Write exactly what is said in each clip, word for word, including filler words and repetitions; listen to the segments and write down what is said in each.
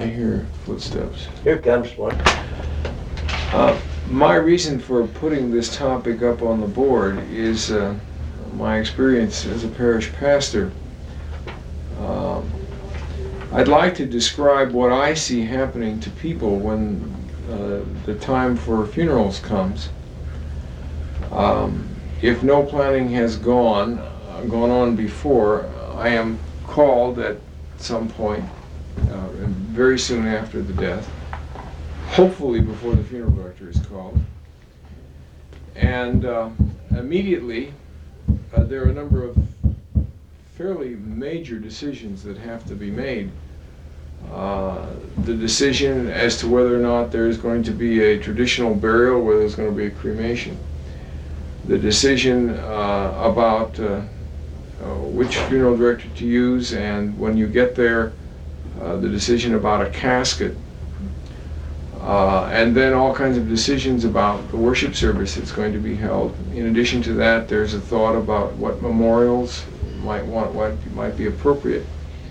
I hear footsteps. Here comes one. Uh, my reason for putting this topic up on the board is uh, my experience as a parish pastor. Um, I'd like to describe what I see happening to people when uh, the time for funerals comes. Um, if no planning has gone, uh, gone on before, I am called at some point, uh, very soon after the death, hopefully before the funeral director is called. And uh, immediately, uh, there are a number of fairly major decisions that have to be made. Uh, the decision as to whether or not there's going to be a traditional burial, whether there's going to be a cremation. The decision uh, about uh, uh, which funeral director to use, and when you get there, uh, the decision about a casket. Uh, and then all kinds of decisions about the worship service that's going to be held. In addition to that, there's a thought about what memorials might want, what might be appropriate.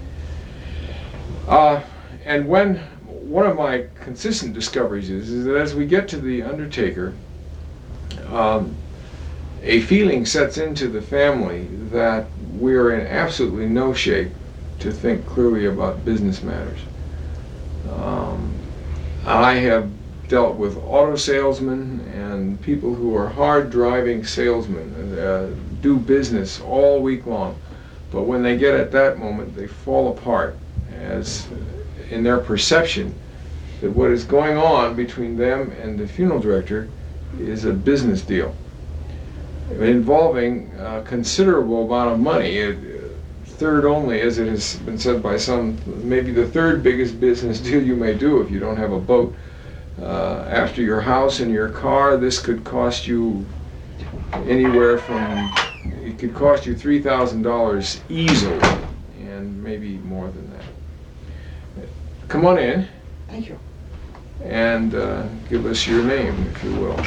Uh, and when one of my consistent discoveries is, is that as we get to the undertaker, um, a feeling sets into the family that we're in absolutely no shape to think clearly about business matters. Um, I have dealt with auto salesmen and people who are hard driving salesmen, uh, do business all week long, but when they get at that moment they fall apart as in their perception that what is going on between them and the funeral director is a business deal involving a considerable amount of money, it, third only, as it has been said by some, maybe the third biggest business deal you may do if you don't have a boat. Uh, after your house and your car, this could cost you anywhere from, it could cost you three thousand dollars easily, and maybe more than that. Come on in. Thank you. And uh, give us your name, if you will.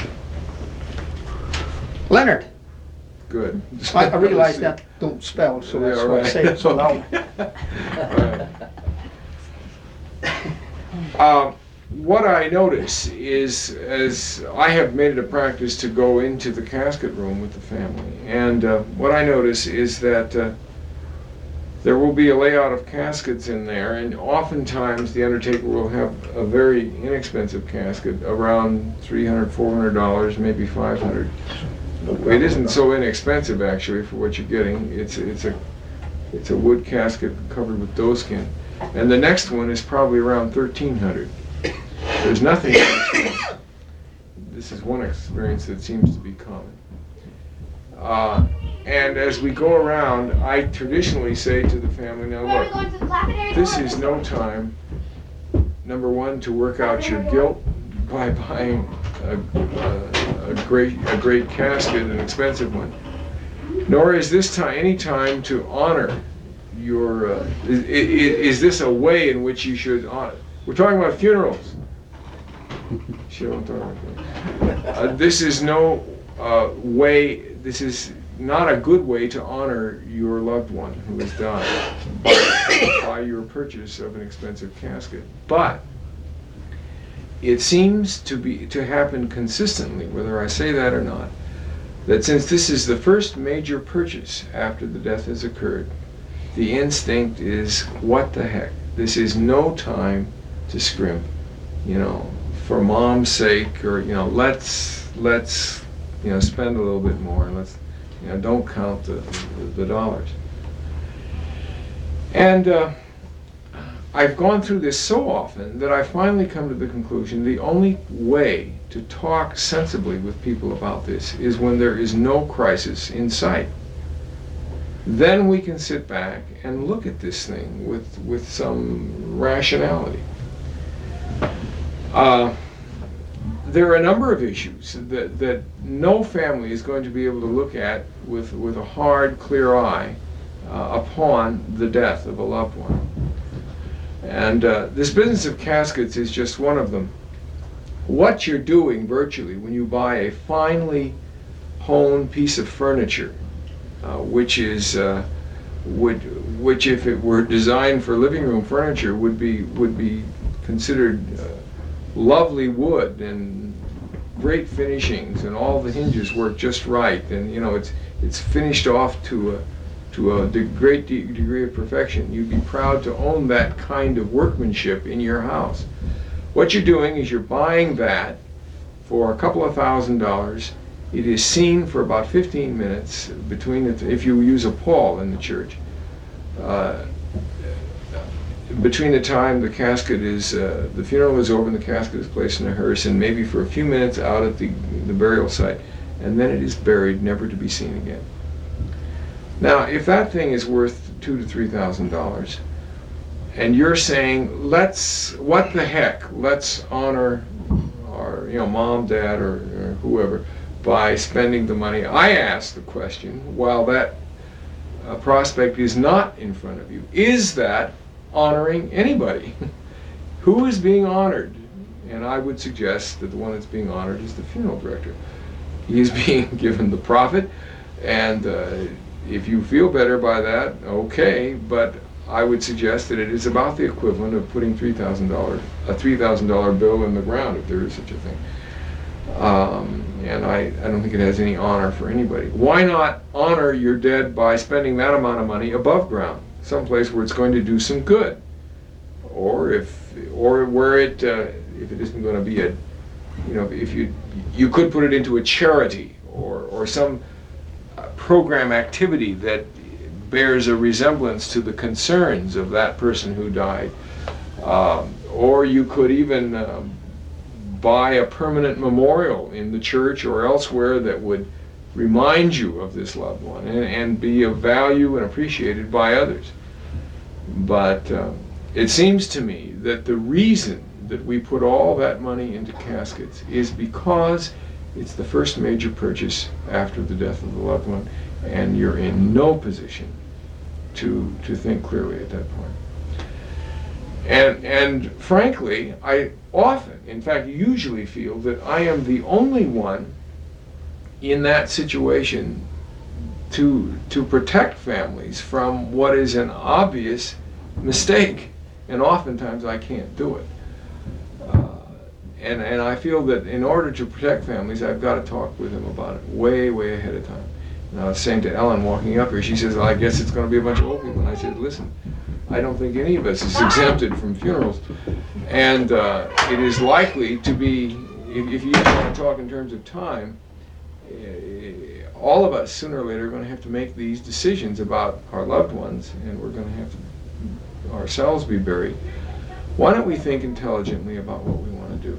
Leonard. Good. I, I realize that don't spell, so that's Yeah, why I right. say it so loud. Right. uh, what I notice is, as I have made it a practice to go into the casket room with the family, and uh, what I notice is that uh, there will be a layout of caskets in there, and oftentimes the undertaker will have a very inexpensive casket, around three hundred dollars, four hundred dollars, maybe five hundred dollars. It isn't so inexpensive actually for what you're getting. It's it's a it's a wood casket covered with doeskin, and the next one is probably around thirteen hundred. There's nothing expensive. This is one experience that seems to be common. Uh, and as we go around, I traditionally say to the family, now look, this is no time, number one, to work out your guilt by buying a, a, a great a great casket, an expensive one. Nor is this time any time to honor your. Uh, is, is, is this a way in which you should honor? We're talking about funerals. She don't talk about that. Uh, this is no uh, way. This is not a good way to honor your loved one who has died by, by your purchase of an expensive casket. But it seems to be to happen consistently, whether I say that or not, that since this is the first major purchase after the death has occurred, the instinct is, what the heck? This is no time to scrimp, you know, for mom's sake, or you know, let's let's you know spend a little bit more. Let's you know don't count the the, the dollars. And. Uh, I've gone through this so often that I finally come to the conclusion the only way to talk sensibly with people about this is when there is no crisis in sight. Then we can sit back and look at this thing with, with some rationality. Uh, there are a number of issues that, that no family is going to be able to look at with, with a hard, clear eye uh, upon the death of a loved one. And uh, this business of caskets is just one of them. What you're doing virtually when you buy a finely honed piece of furniture, uh, which is, uh, would, which if it were designed for living room furniture would be would be considered uh, lovely wood and great finishings, and all the hinges work just right, and you know it's it's finished off to a to a de- great de- degree of perfection, you'd be proud to own that kind of workmanship in your house. What you're doing is you're buying that for a couple of thousand dollars. It is seen for about fifteen minutes between the, if you use a pall in the church, uh, between the time the casket is, uh, the funeral is over and the casket is placed in a hearse, and maybe for a few minutes out at the, the burial site, and then it is buried, never to be seen again. Now, if that thing is worth two to three thousand dollars, and you're saying, let's, what the heck, let's honor our, you know, mom, dad, or, or whoever by spending the money. I ask the question, while that uh, prospect is not in front of you, is that honoring anybody? Who is being honored? And I would suggest that the one that's being honored is the funeral director. He is being given the profit, and uh, if you feel better by that, okay, but I would suggest that it is about the equivalent of putting three thousand dollars, a three thousand dollar bill in the ground, if there is such a thing. Um, and I, I don't think it has any honor for anybody. Why not honor your dead by spending that amount of money above ground, someplace where it's going to do some good, or if, or where it, uh, if it isn't going to be a, you know, if you, you could put it into a charity or or some program activity that bears a resemblance to the concerns of that person who died. Um, or you could even um, buy a permanent memorial in the church or elsewhere that would remind you of this loved one and, and be of value and appreciated by others. But um, it seems to me that the reason that we put all that money into caskets is because it's the first major purchase after the death of the loved one, and you're in no position to to think clearly at that point. And and frankly, I often, in fact usually feel that I am the only one in that situation to to protect families from what is an obvious mistake, and oftentimes I can't do it. Uh, and and I feel that in order to protect families, I've got to talk with them about it way, way ahead of time. And I was saying to Ellen walking up here, she says, well, I guess it's going to be a bunch of old people. And I said, listen, I don't think any of us is exempted from funerals. And uh, it is likely to be, if, if you want to talk in terms of time, uh, all of us sooner or later are going to have to make these decisions about our loved ones, and we're going to have to ourselves be buried. Why don't we think intelligently about what we want to do?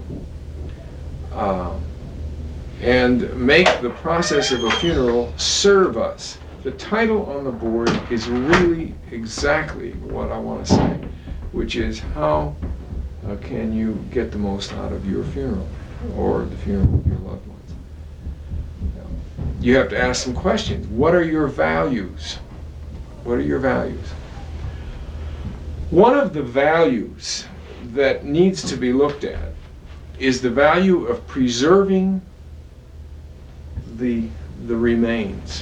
Um, and make the process of a funeral serve us. The title on the board is really exactly what I want to say, which is how uh, can you get the most out of your funeral or the funeral of your loved ones. You have to ask some questions. What are your values? What are your values? One of the values that needs to be looked at is the value of preserving the, the remains.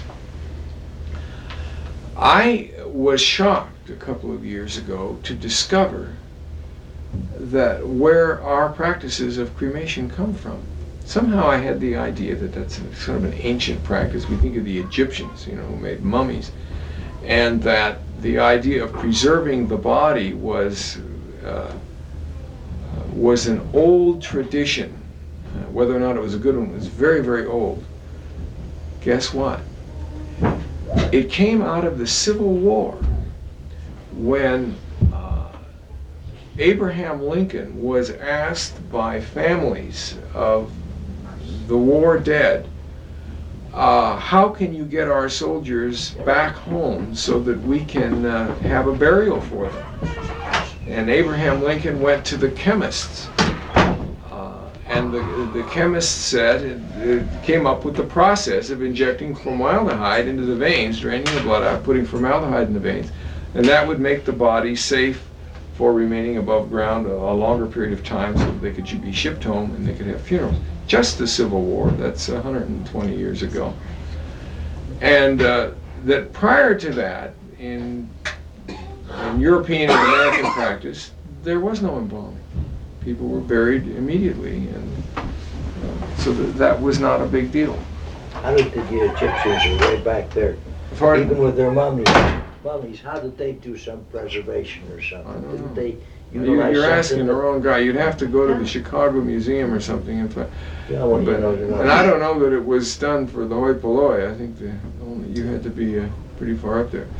I was shocked a couple of years ago to discover that where our practices of cremation come from. Somehow I had the idea that that's sort of an ancient practice. We think of the Egyptians, you know, who made mummies, and that the idea of preserving the body was uh, was an old tradition. Uh, whether or not it was a good one was very, very old. Guess what? It came out of the Civil War when uh, Abraham Lincoln was asked by families of the war dead, uh, how can you get our soldiers back home so that we can uh, have a burial for them? And Abraham Lincoln went to the chemists. And the, the chemist said, it, it came up with the process of injecting formaldehyde into the veins, draining the blood out, putting formaldehyde in the veins, and that would make the body safe for remaining above ground a, a longer period of time so that they could be shipped home and they could have funerals. Just the Civil War, that's one hundred twenty years ago. And uh, that prior to that, in, in European and American practice, there was no embalming. People were buried immediately, and uh, so th- that was not a big deal. How did the Egyptians way back there, Pardon? even with their mummies, mummies, how did they do some preservation or something? Didn't know. they You- utilize You're something asking the that- wrong guy. You'd have to go to the Chicago Museum or something. And, fi- Yeah, well, you but, know, you know. and I don't know that it was done for the hoi polloi. I think the, only, you had to be uh, pretty far up there.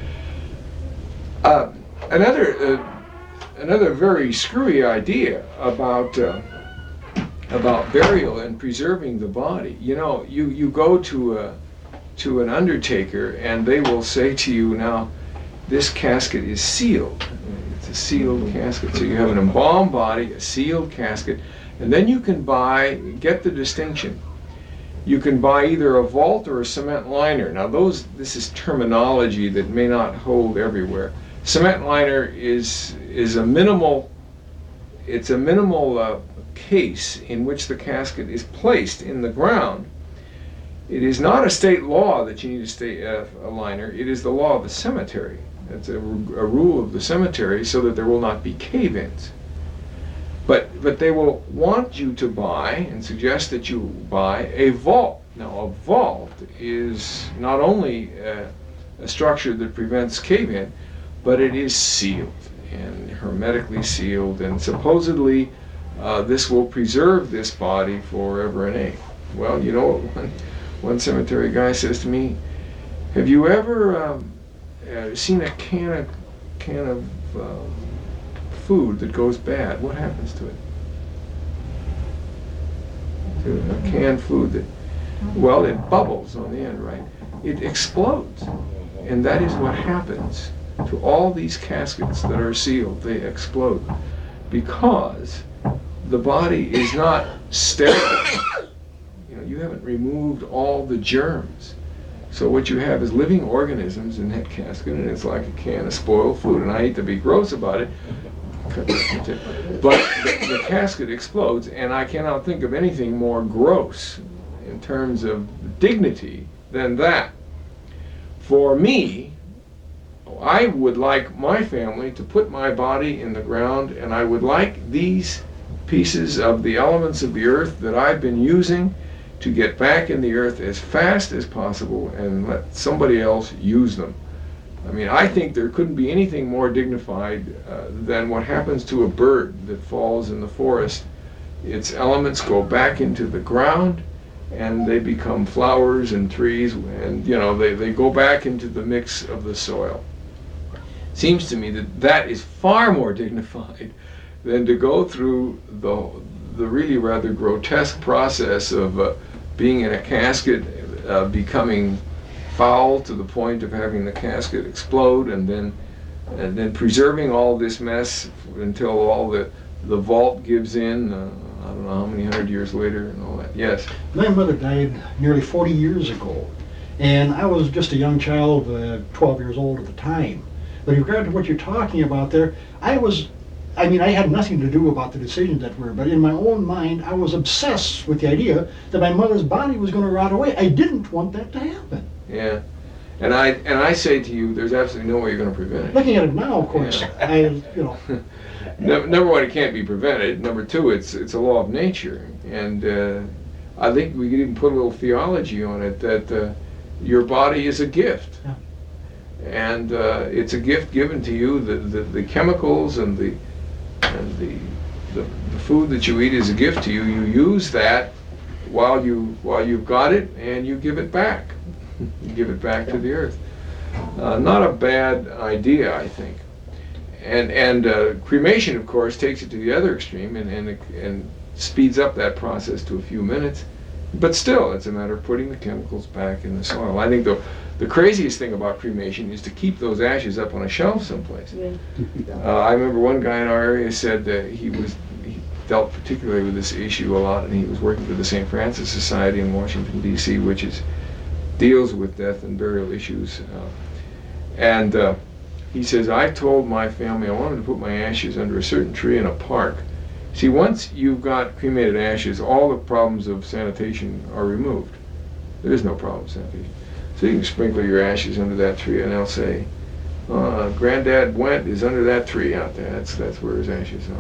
Uh, another, uh, another very screwy idea about uh, about burial and preserving the body. You know, you, you go to a, to an undertaker and they will say to you, now, this casket is sealed. It's a sealed casket. So you have an embalmed body, a sealed casket, and then you can buy, get the distinction. You can buy either a vault or a cement liner. Now those, this is terminology that may not hold everywhere. Cement liner is is a minimal, it's a minimal uh, case in which the casket is placed in the ground. It is not a state law that you need a state uh, a liner. It is the law of the cemetery. It's a, a rule of the cemetery so that there will not be cave-ins. But but they will want you to buy and suggest that you buy a vault. Now a vault is not only uh, a structure that prevents cave-in, but it is sealed and hermetically sealed, and supposedly uh, this will preserve this body forever and a. Well, you know what one, one cemetery guy says to me, have you ever um, uh, seen a can of, can of um, food that goes bad? What happens to it? To a canned food that, well, it bubbles on the end, right? It explodes. And that is what happens to all these caskets that are sealed. They explode because the body is not sterile. You know, you haven't removed all the germs. So what you have is living organisms in that casket, and it's like a can of spoiled food. And I hate to be gross about it, but the, the casket explodes, and I cannot think of anything more gross in terms of dignity than that. For me, I would like my family to put my body in the ground, and I would like these pieces of the elements of the earth that I've been using to get back in the earth as fast as possible and let somebody else use them. I mean, I think there couldn't be anything more dignified uh, than what happens to a bird that falls in the forest. Its elements go back into the ground, and they become flowers and trees, and you know, they, they go back into the mix of the soil. Seems to me that that is far more dignified than to go through the the really rather grotesque process of uh, being in a casket, uh, becoming foul to the point of having the casket explode, and then and then preserving all this mess until all the the vault gives in. Uh, I don't know how many hundred years later and all that. Yes. My mother died nearly forty years ago, and I was just a young child, uh, twelve years old at the time. But in regard to what you're talking about there, I was, I mean, I had nothing to do about the decisions that were, but in my own mind, I was obsessed with the idea that my mother's body was going to rot away. I didn't want that to happen. Yeah. And I and I say to you, there's absolutely no way you're going to prevent it. Looking at it now, of course, Yeah. I, you know. No, number one, it can't be prevented. Number two, it's it's a law of nature, and uh, I think we could even put a little theology on it that uh, your body is a gift, Yeah. and uh, it's a gift given to you. The, the the chemicals and the and the, the the food that you eat is a gift to you. You use that while you while you've got it, and you give it back. You give it back to the earth. Uh, not a bad idea, I think. And and uh, cremation, of course, takes it to the other extreme and, and and speeds up that process to a few minutes. But still, it's a matter of putting the chemicals back in the soil. I think the the craziest thing about cremation is to keep those ashes up on a shelf someplace. Yeah. Uh, I remember one guy in our area said that he was he dealt particularly with this issue a lot, and he was working for the Saint Francis Society in Washington D C, which is deals with death and burial issues, uh, and. Uh, He says, I told my family I wanted to put my ashes under a certain tree in a park. See, once you've got cremated ashes, all the problems of sanitation are removed. There is no problem with sanitation. So you can sprinkle your ashes under that tree, and they'll say, uh, Granddad Went is under that tree out there. That's that's where his ashes are. And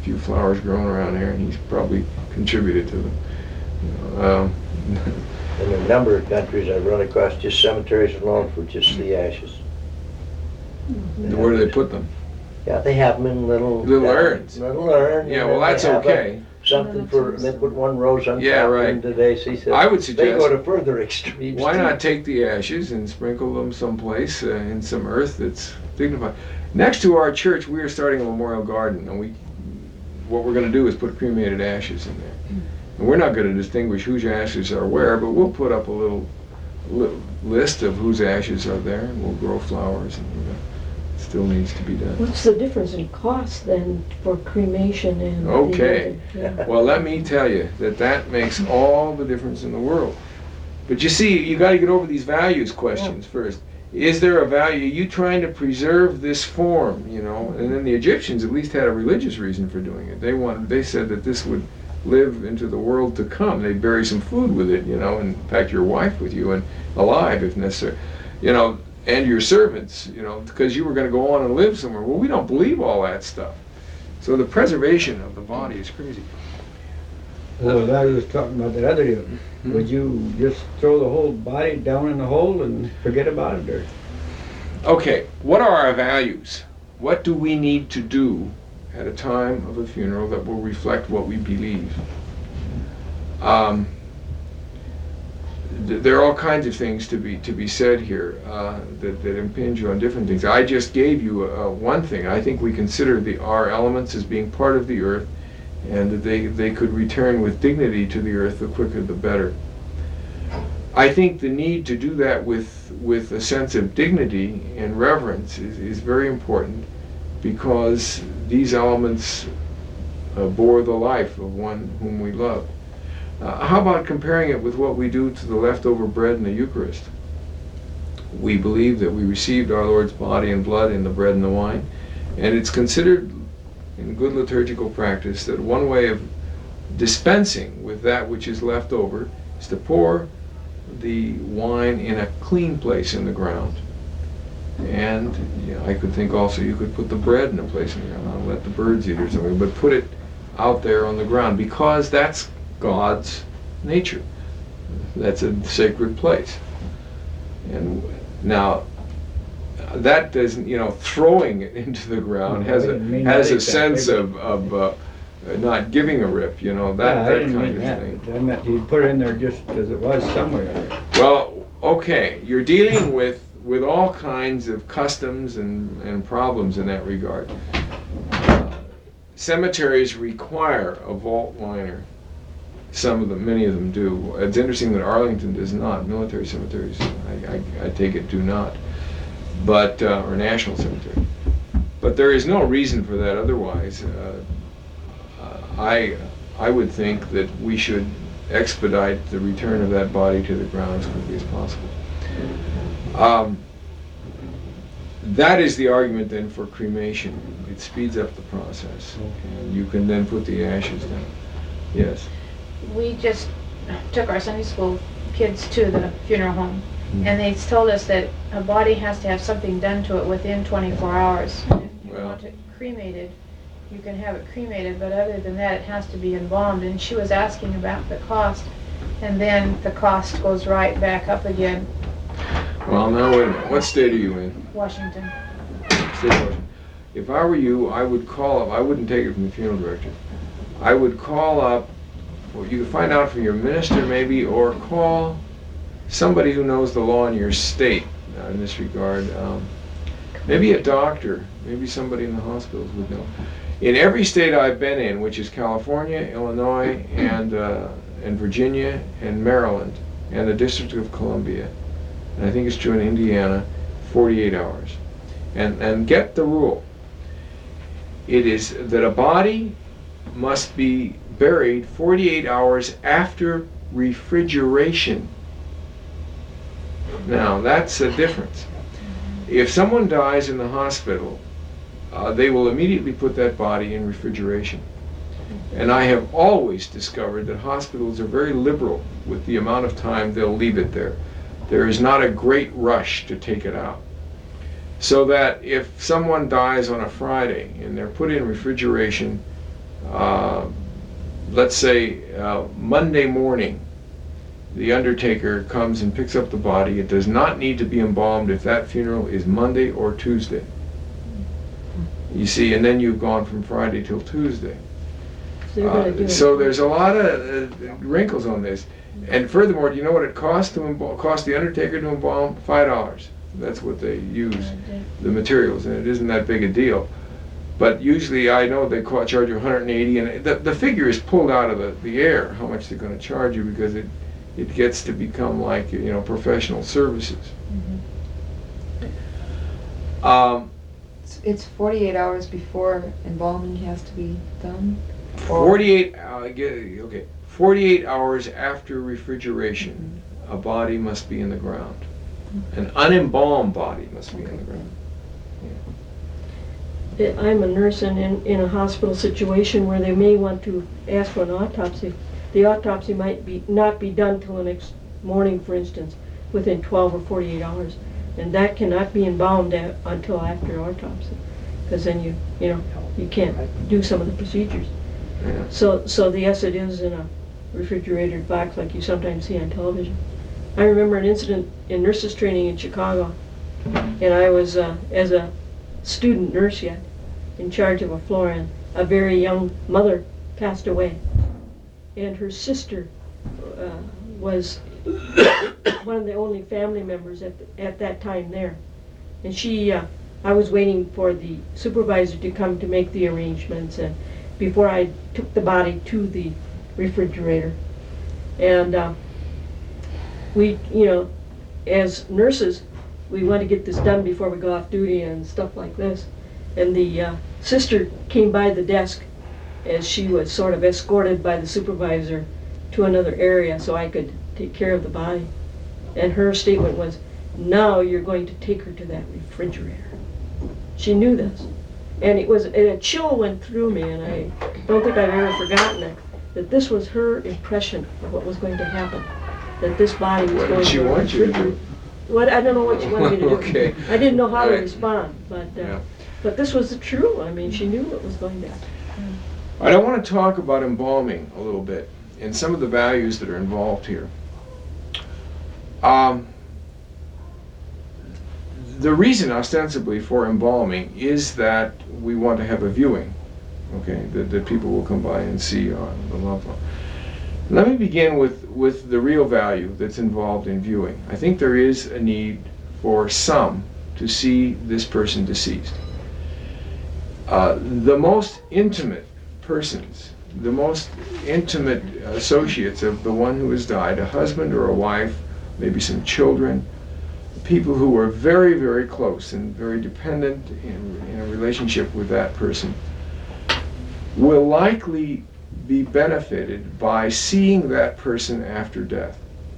few flowers growing around there, and he's probably contributed to them. You know, um, In a number of countries I've run across just cemeteries alone for just the ashes. where do they put them? Yeah, they have them in little... Little uh, urns. Little urn. Yeah, and well, then that's they have a- okay. Something for, they put one rose on Yeah, top, right. and today, she said, I would they suggest, go to further extremes. why too. not take the ashes and sprinkle them someplace uh, in some earth that's dignified? Next to our church, we are starting a memorial garden, and we, what we're going to do is put cremated ashes in there. And we're not going to distinguish whose ashes are where, but we'll put up a little, little list of whose ashes are there, and we'll grow flowers, and you know, it still needs to be done. What's the difference in cost then for cremation and? the Okay. other? Yeah. Well, let me tell you that that makes all the difference in the world. But you see, you got to get over these values questions first. Is there a value? Are you trying to preserve this form, you know? And then the Egyptians at least had a religious reason for doing it. They wanted, they said that this would live into the world to come. They'd bury some food with it, you know, and in fact your wife with you and alive if necessary, you know, and your servants, you know, because you were going to go on and live somewhere. Well, we don't believe all that stuff. So the preservation of the body is crazy. Well, I was talking about that other deal. Would you just throw the whole body down in the hole and forget about it, or? Okay, what are our values? What do we need to do at a time of a funeral that will reflect what we believe? Um, th- there are all kinds of things to be to be said here uh, that, that impinge on different things. I just gave you uh, one thing. I think we consider the our elements as being part of the earth, and that they, they could return with dignity to the earth, the quicker the better. I think the need to do that with with a sense of dignity and reverence is, is very important, because these elements uh, bore the life of one whom we love. Uh, how about comparing it with what we do to the leftover bread in the Eucharist? We believe that we received our Lord's body and blood in the bread and the wine, and it's considered in good liturgical practice that one way of dispensing with that which is left over is to pour the wine in a clean place in the ground. And you know, I could think also you could put the bread in a place in the ground, not let the birds eat or something, but put it out there on the ground, because that's God's nature. That's a sacred place. And now, that doesn't, you know, throwing it into the ground has a has a sense of, of uh, not giving a rip, you know, that, Yeah, I that didn't kind mean of that, thing. but I meant you'd put it in there just as it was somewhere. Well, okay, you're dealing with, with all kinds of customs and, and problems in that regard. Uh, cemeteries require a vault liner. Some of them, many of them do. It's interesting that Arlington does not. Military cemeteries, I, I, I take it, do not. But, uh, or national cemetery. But there is no reason for that otherwise. Uh, uh, I, I would think that we should expedite the return of that body to the ground as quickly as possible. Um, that is the argument then for cremation. It speeds up the process. And you can then put the ashes down. Yes. We just took our Sunday school kids to the funeral home, and they told us that a body has to have something done to it within twenty-four hours. And if you Well. want it cremated, you can have it cremated, but other than that, it has to be embalmed. And she was asking about the cost, and then the cost goes right back up again. Well, now wait a minute. What state are you in? Washington. State of Washington. If I were you, I would call up. I wouldn't take it from the funeral director. I would call up. Well, you could find out from your minister maybe, or call somebody who knows the law in your state uh, in this regard. Um, maybe a doctor, maybe somebody in the hospitals would know. In every state I've been in, which is California, Illinois, and uh, and Virginia, and Maryland, and the District of Columbia, and I think it's true in Indiana, forty-eight hours. And and get the rule. It is that a body must be buried forty-eight hours after refrigeration. Now, that's a difference. If someone dies in the hospital, uh, they will immediately put that body in refrigeration. And I have always discovered that hospitals are very liberal with the amount of time they'll leave it there. There is not a great rush to take it out. So that if someone dies on a Friday and they're put in refrigeration uh, let's say uh, Monday morning, the undertaker comes and picks up the body. It does not need to be embalmed if that funeral is Monday or Tuesday. You see, and then you've gone from Friday till Tuesday. So you're gonna Uh, do it. so there's a lot of uh, wrinkles on this. And furthermore, do you know what it costs to embalm, cost the undertaker to embalm? Five dollars. That's what they use, the materials, and it isn't that big a deal. But usually, I know they co- charge you one hundred eighty, and the the figure is pulled out of the, the air how much they're going to charge you, because it it gets to become like, you know, professional services. Mm-hmm. Um, It's- It's forty-eight hours before embalming has to be done? forty-eight. Uh, get- okay. forty-eight hours after refrigeration, a body must be in the ground. An unembalmed body must be in the ground. I'm a nurse and in, in a hospital situation where they may want to ask for an autopsy. The autopsy might be not be done till the next morning, for instance, within twelve or forty-eight hours. And that cannot be embalmed a, until after autopsy, because then you, you know, you can't do some of the procedures. Yeah. So, so the yes, it is in a refrigerated box like you sometimes see on television. I remember an incident in nurses training in Chicago, and I was, uh, as a student nurse yet, in charge of a floor, and a very young mother passed away. And her sister uh, was one of the only family members at, the, at that time there. And she, uh, I was waiting for the supervisor to come to make the arrangements, and before I took the body to the refrigerator. And uh, we, you know, as nurses, we want to get this done before we go off duty and stuff like this. And the uh, sister came by the desk as she was sort of escorted by the supervisor to another area so I could take care of the body. And her statement was, now you're going to take her to that refrigerator. She knew this. And it was, and a chill went through me, and I don't think I've ever forgotten it, that this was her impression of what was going to happen. That this body was What going did she to want you to refrigerator. do? What, I don't know what she wanted me to do. Okay. I didn't know how to Right. respond, but uh, Yeah. but this was true. I mean, she knew what was going to happen. I don't want to talk about embalming a little bit and some of the values that are involved here. Um, the reason ostensibly for embalming is that we want to have a viewing, okay, that, that people will come by and see uh, the loved one. Let me begin with, with the real value that's involved in viewing. I think there is a need for some to see this person deceased. Uh, the most intimate persons, the most intimate associates of the one who has died, a husband or a wife, maybe some children, people who are very, very close and very dependent in, in a relationship with that person, will likely be benefited by seeing that person after death.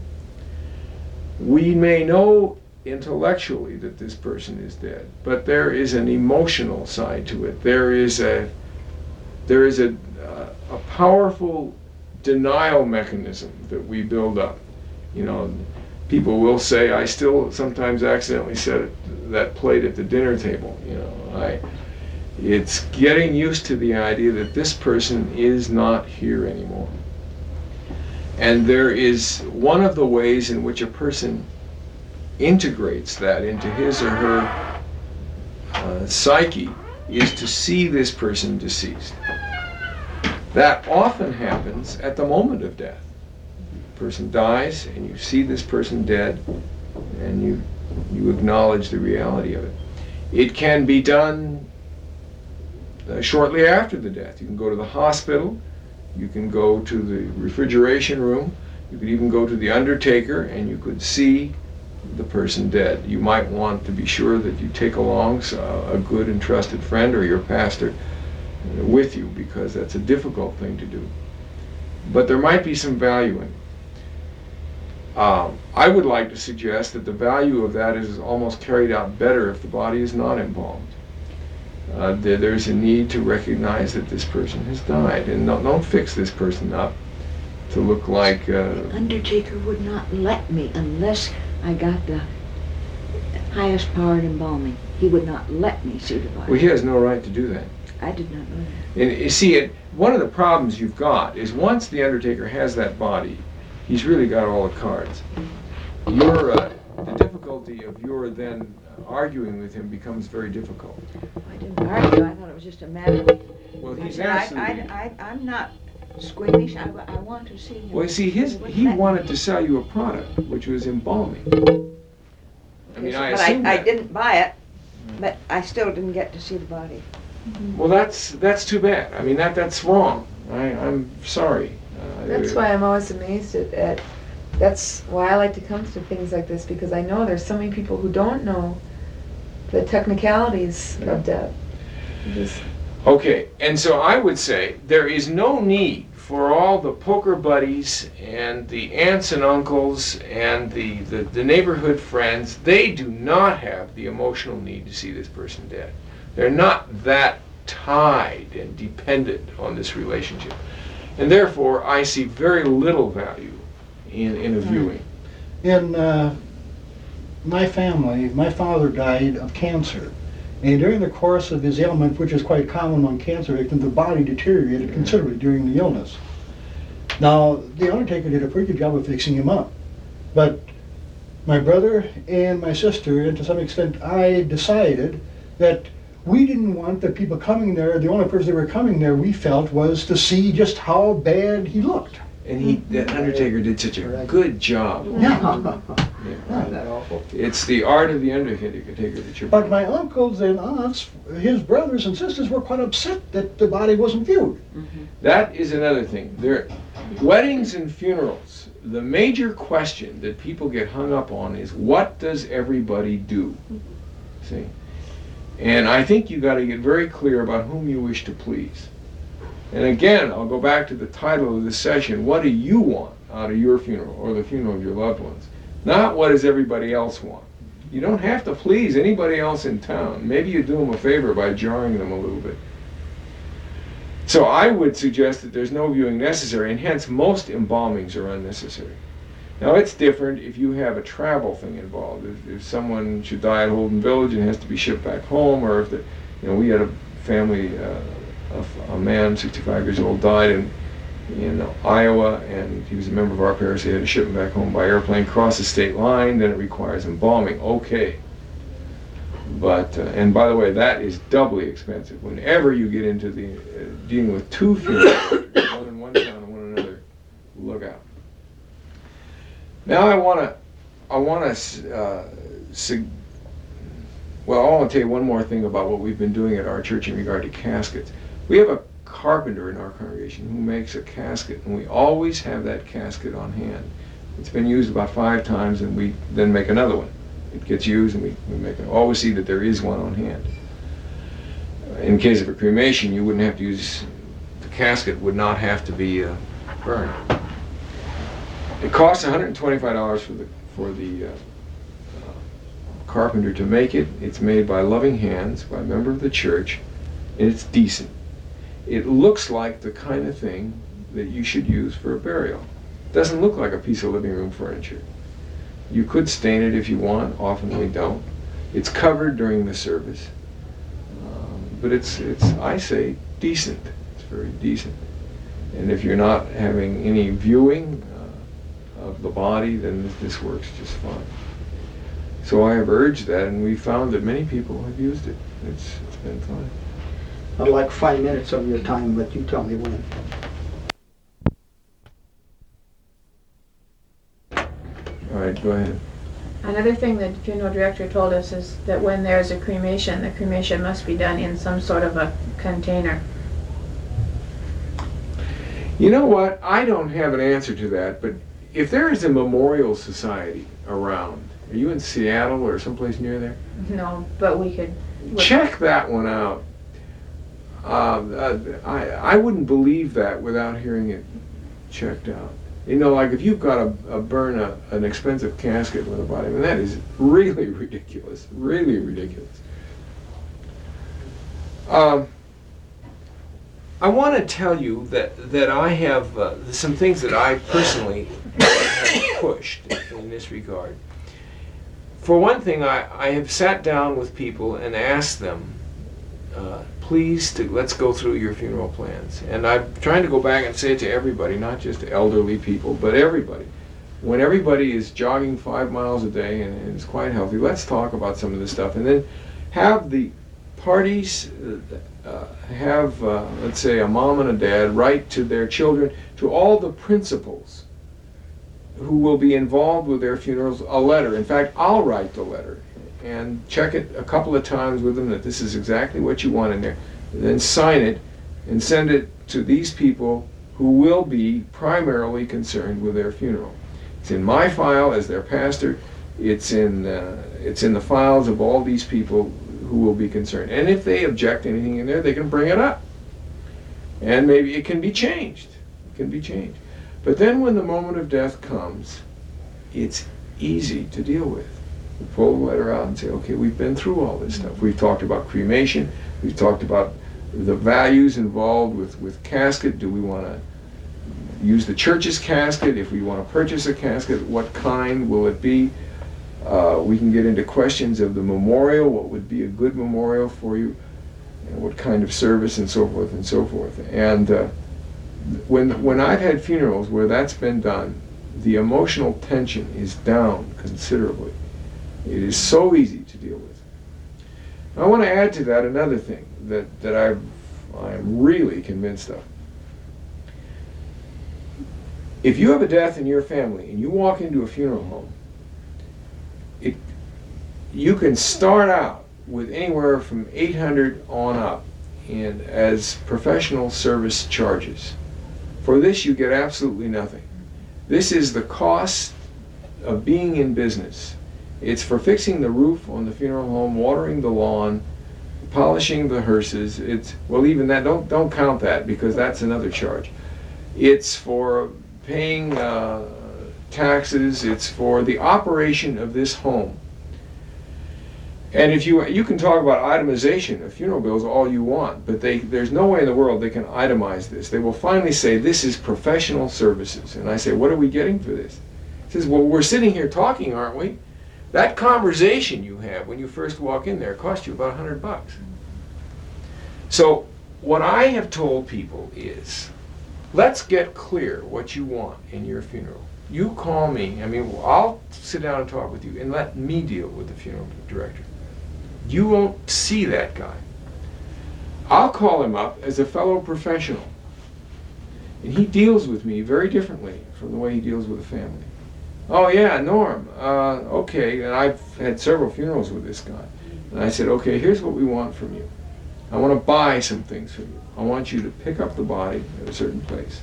We may know intellectually that this person is dead, but there is an emotional side to it. There is a there is a uh, a powerful denial mechanism that we build up. You know, people will say, I still sometimes accidentally set it, that plate at the dinner table. You know, I it's getting used to the idea that this person is not here anymore. And there is one of the ways in which a person integrates that into his or her uh, psyche is to see this person deceased. That often happens at the moment of death. The person dies and you see this person dead and you you acknowledge the reality of it. It can be done uh, shortly after the death. You can go to the hospital, you can go to the refrigeration room, you could even go to the undertaker and you could see the person dead. You might want to be sure that you take along uh, a good and trusted friend or your pastor with you, because that's a difficult thing to do. But there might be some value in it. Um, I would like to suggest that the value of that is almost carried out better if the body is not embalmed. Uh, there, there's a need to recognize that this person has died, and don't, don't fix this person up to look like... Uh, The undertaker would not let me unless I got the highest powered embalming. He would not let me see the body. well, he has no right to do that. I did not know that. And you see, it, one of the problems you've got is once the undertaker has that body, he's really got all the cards. Your, uh, the difficulty of your then arguing with him becomes very difficult. I didn't argue, I thought it was just a matter of... Well, he's I, absolutely... I, I, I'm not squeamish, I, I want to see him. Well, you see, his, he wanted to sell you a product, which was embalming. I mean, I But assume I, I that. didn't buy it, but I still didn't get to see the body. Well, that's, that's too bad. I mean, that, that's wrong. I, I'm sorry. Uh, That's why I'm always amazed at, at, that's why I like to come to things like this, because I know there's so many people who don't know the technicalities Yeah. of death. Just, Okay, and so I would say there is no need for all the poker buddies and the aunts and uncles and the, the, the neighborhood friends. They do not have the emotional need to see this person dead. They're not that tied and dependent on this relationship. And therefore, I see very little value in, in a viewing. In uh, my family, my father died of cancer. And during the course of his ailment, which is quite common among cancer victims, the body deteriorated considerably during the illness. Now, the undertaker did a pretty good job of fixing him up. But my brother and my sister, and to some extent I, decided that we didn't want the people coming there, the only person they were coming there, we felt, was to see just how bad he looked. And he, the Undertaker did such a good job. Yeah. Yeah. Isn't that awful? It's the art of the Undertaker that you're... But my uncles and aunts, his brothers and sisters, were quite upset that the body wasn't viewed. That is another thing. There, weddings and funerals, the major question that people get hung up on is what does everybody do? See? And I think you got to get very clear about whom you wish to please. And again, I'll go back to the title of this session. What do you want out of your funeral or the funeral of your loved ones? Not what does everybody else want. You don't have to please anybody else in town. Maybe you do them a favor by jarring them a little bit. So I would suggest that there's no viewing necessary, and hence most embalmings are unnecessary. Now it's different if you have a travel thing involved. If, if someone should die at Holden Village and has to be shipped back home, or if the, you know, we had a family, uh, a, a man, sixty-five years old, died in in Iowa, and he was a member of our parish. They had to ship him back home by airplane, cross the state line. Then it requires embalming. Okay. But, uh, and by the way, that is doubly expensive. Whenever you get into the uh, dealing with two funerals, one in one town and one in another, look out. Now I want to, I want to, uh, sig- well, I want to tell you one more thing about what we've been doing at our church in regard to caskets. We have a carpenter in our congregation who makes a casket, and we always have that casket on hand. It's been used about five times, and we then make another one. It gets used, and we, we make it. Always see that there is one on hand. In case of a cremation, you wouldn't have to use, the casket would not have to be uh, burned. It costs one hundred twenty-five dollars for the for the uh, uh, carpenter to make it. It's made by loving hands, by a member of the church, and it's decent. It looks like the kind of thing that you should use for a burial. It doesn't look like a piece of living room furniture. You could stain it if you want. Often we don't. It's covered during the service, um, but it's it's I say decent. It's very decent. And if you're not having any viewing uh, of the body, then this, this works just fine. So I have urged that, and we found that many people have used it. It's it's been fine. I'd like five minutes of your time, but you tell me when. All right, go ahead. Another thing the funeral director told us is that when there's a cremation, the cremation must be done in some sort of a container. You know what? I don't have an answer to that, but if there is a memorial society around, are you in Seattle or someplace near there? No, but we could. Check that one out. Um, uh, I, I wouldn't believe that without hearing it checked out. You know, like if you've got to burn a, an expensive casket with a body, I mean, that is really ridiculous, really ridiculous. Um, I want to tell you that, that I have uh, some things that I personally have pushed in this regard. For one thing, I, I have sat down with people and asked them, uh, please, to, let's go through your funeral plans. And I'm trying to go back and say it to everybody, not just elderly people, but everybody. When everybody is jogging five miles a day and, and is quite healthy, let's talk about some of this stuff. And then have the parties uh, have, uh, let's say, a mom and a dad write to their children, to all the principals who will be involved with their funerals, a letter. In fact, I'll write the letter and check it a couple of times with them that this is exactly what you want in there. And then sign it and send it to these people who will be primarily concerned with their funeral. It's in my file as their pastor. It's in uh, it's in the files of all these people who will be concerned. And if they object to anything in there, they can bring it up. And maybe it can be changed. It can be changed. But then when the moment of death comes, it's easy to deal with. We pull the letter out and say, okay, we've been through all this stuff. We've talked about cremation. We've talked about the values involved with, with casket. Do we want to use the church's casket? If we want to purchase a casket, what kind will it be? Uh, we can get into questions of the memorial. What would be a good memorial for you? And what kind of service, and so forth and so forth. And uh, when, when I've had funerals where that's been done, the emotional tension is down considerably. It is so easy to deal with. I want to add to that another thing that, that I've, I'm really convinced of. If you have a death in your family and you walk into a funeral home, it, you can start out with anywhere from eight hundred on up in, as professional service charges. For this you get absolutely nothing. This is the cost of being in business. It's for fixing the roof on the funeral home, watering the lawn, polishing the hearses. It's, well, even that, don't, don't count that because that's another charge. It's for paying uh, taxes. It's for the operation of this home. And if you, you can talk about itemization of funeral bills all you want, but they, there's no way in the world they can itemize this. They will finally say, this is professional services. And I say, what are we getting for this? He says, well, we're sitting here talking, aren't we? That conversation you have when you first walk in there costs you about a hundred bucks. So what I have told people is, let's get clear what you want in your funeral. You call me, I mean, I'll sit down and talk with you and let me deal with the funeral director. You won't see that guy. I'll call him up as a fellow professional. And he deals with me very differently from the way he deals with a family. Oh yeah, Norm, uh, okay, and I've had several funerals with this guy. And I said, okay, here's what we want from you. I want to buy some things from you. I want you to pick up the body at a certain place.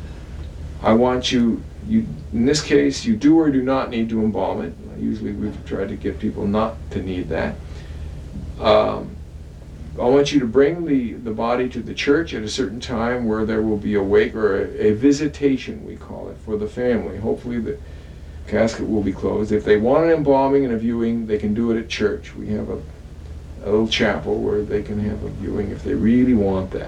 I want you, you, in this case, you do or do not need to embalm it. Usually we've tried to get people not to need that. Um, I want you to bring the, the body to the church at a certain time where there will be a wake or a, a visitation, we call it, for the family. Hopefully the casket will be closed. If they want an embalming and a viewing, they can do it at church. We have a, a little chapel where they can have a viewing if they really want that.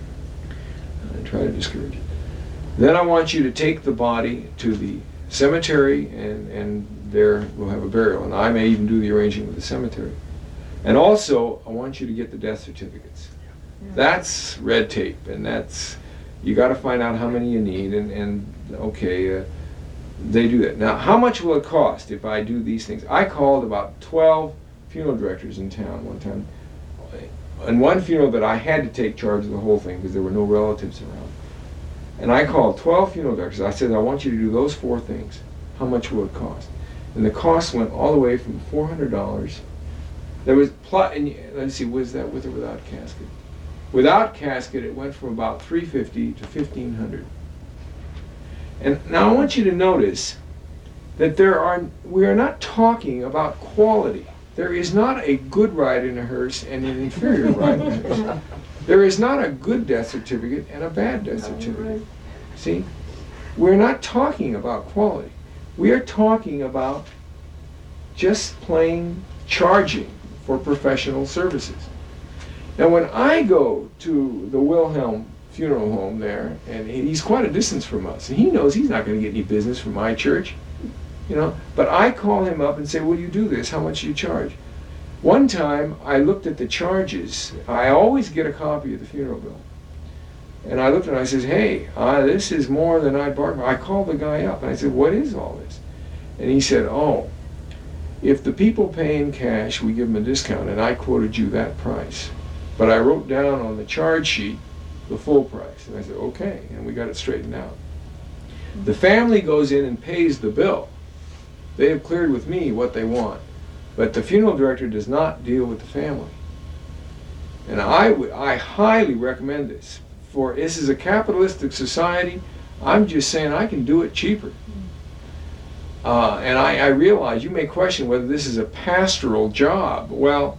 I try to discourage it. Then I want you to take the body to the cemetery, and, and there we'll have a burial. And I may even do the arranging with the cemetery. And also, I want you to get the death certificates. Yeah. That's red tape, and that's, you got to find out how many you need, and, and okay, uh, they do that. Now, how much will it cost if I do these things? I called about twelve funeral directors in town one time. And one funeral that I had to take charge of the whole thing because there were no relatives around. And I called twelve funeral directors. I said, I want you to do those four things. How much will it cost? And the cost went all the way from four hundred dollars. There was, plot, and let's see, was that with or without casket? Without casket, it went from about three hundred fifty dollars to fifteen hundred dollars. And now I want you to notice that there are, we are not talking about quality. There is not a good ride in a hearse and an inferior ride in a hearse. There is not a good death certificate and a bad death certificate. See? We're not talking about quality. We are talking about just plain charging for professional services. Now when I go to the Wilhelm Funeral Home there, and he's quite a distance from us, and he knows he's not going to get any business from my church, you know, but I call him up and say, will you do this? How much do you charge? One time I looked at the charges. I always get a copy of the funeral bill. And I looked at it and I said, hey, uh, this is more than I'd bargained for. I called the guy up and I said, what is all this? And he said, oh, if the people pay in cash, we give them a discount. And I quoted you that price. But I wrote down on the charge sheet the full price. And I said, okay. And we got it straightened out. The family goes in and pays the bill. They have cleared with me what they want. But the funeral director does not deal with the family. And I would, I highly recommend this. For this is a capitalistic society. I'm just saying I can do it cheaper. Uh, and I, I realize you may question whether this is a pastoral job. Well,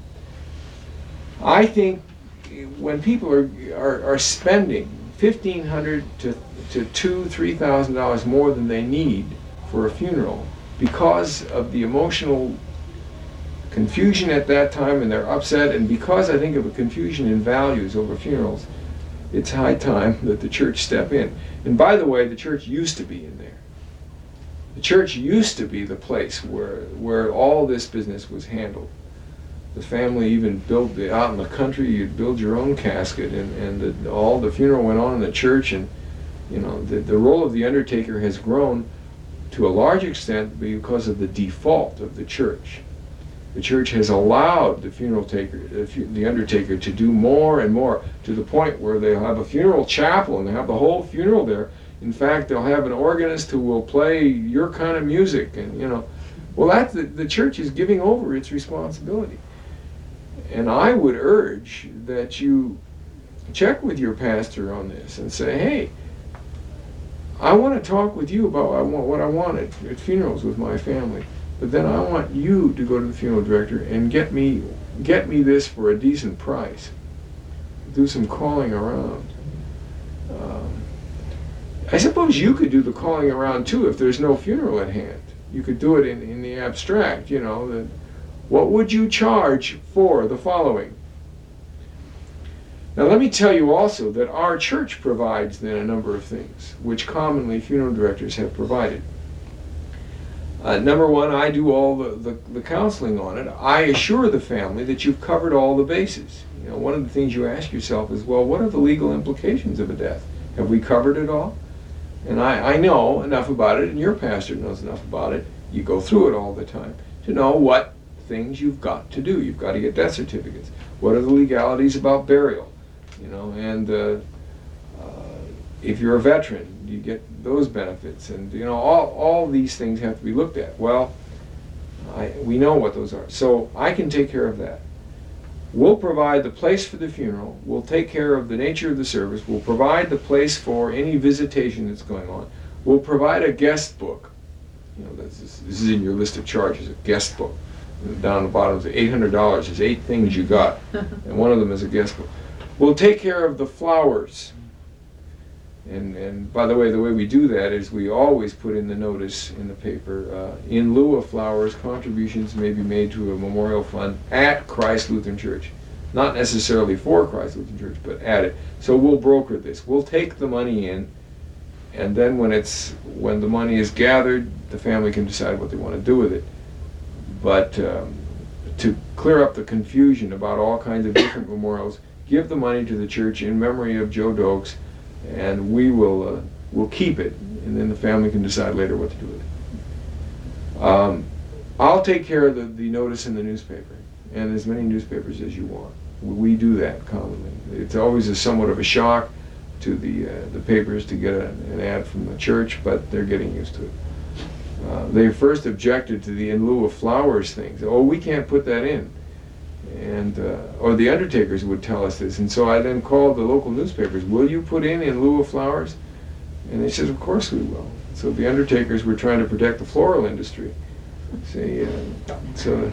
I think when people are are, are spending fifteen hundred to to two, three thousand dollars more than they need for a funeral because of the emotional confusion at that time and they're upset, and because I think of a confusion in values over funerals, it's high time that the church step in. And by the way, the church used to be in there. The church used to be the place where where all this business was handled. The family even built the, out in the country, you'd build your own casket, and, and the, all the funeral went on in the church, and you know the, the role of the undertaker has grown to a large extent because of the default of the church. The church has allowed the funeral taker, the undertaker, to do more and more, to the point where they'll have a funeral chapel and they have the whole funeral there. In fact, they'll have an organist who will play your kind of music, and you know, well, that's the, the church is giving over its responsibility. And I would urge that you check with your pastor on this and say, hey, I want to talk with you about what I want, what I want at, at funerals with my family. But then I want you to go to the funeral director and get me get me this for a decent price. Do some calling around. Um, I suppose you could do the calling around too if there's no funeral at hand. You could do it in, in the abstract, you know. The, what would you charge for the following? Now let me tell you also that our church provides then a number of things which commonly funeral directors have provided. Uh, number one, I do all the, the, the counseling on it. I assure the family that you've covered all the bases. You know, one of the things you ask yourself is, well, what are the legal implications of a death? Have we covered it all? And I, I know enough about it, and your pastor knows enough about it. You go through it all the time to know what things you've got to do. You've got to get death certificates. What are the legalities about burial? You know, and uh, uh, if you're a veteran, you get those benefits, and you know all all these things have to be looked at. Well, I, we know what those are, so I can take care of that. We'll provide the place for the funeral. We'll take care of the nature of the service. We'll provide the place for any visitation that's going on. We'll provide a guest book. You know, this is, this is in your list of charges, a guest book. And down the bottom is eight hundred dollars. There's eight things you got, and one of them is a guest book. We'll take care of the flowers. And, and by the way, the way we do that is we always put in the notice in the paper, uh, in lieu of flowers, contributions may be made to a memorial fund at Christ Lutheran Church. Not necessarily for Christ Lutheran Church, but at it. So we'll broker this. We'll take the money in, and then when it's when the money is gathered, the family can decide what they want to do with it. But um, to clear up the confusion about all kinds of different memorials, give the money to the church in memory of Joe Dokes, and we will uh, will keep it, and then the family can decide later what to do with it. Um, I'll take care of the, the notice in the newspaper, and as many newspapers as you want. We do that commonly. It's always a somewhat of a shock to the uh, the papers to get a, an ad from the church, but they're getting used to it. Uh, they first objected to the in lieu of flowers things. Oh, we can't put that in. And uh, or the undertakers would tell us this, and so I then called the local newspapers. Will you put in in lieu of flowers? And they said, of course we will. So the undertakers were trying to protect the floral industry. See, uh, so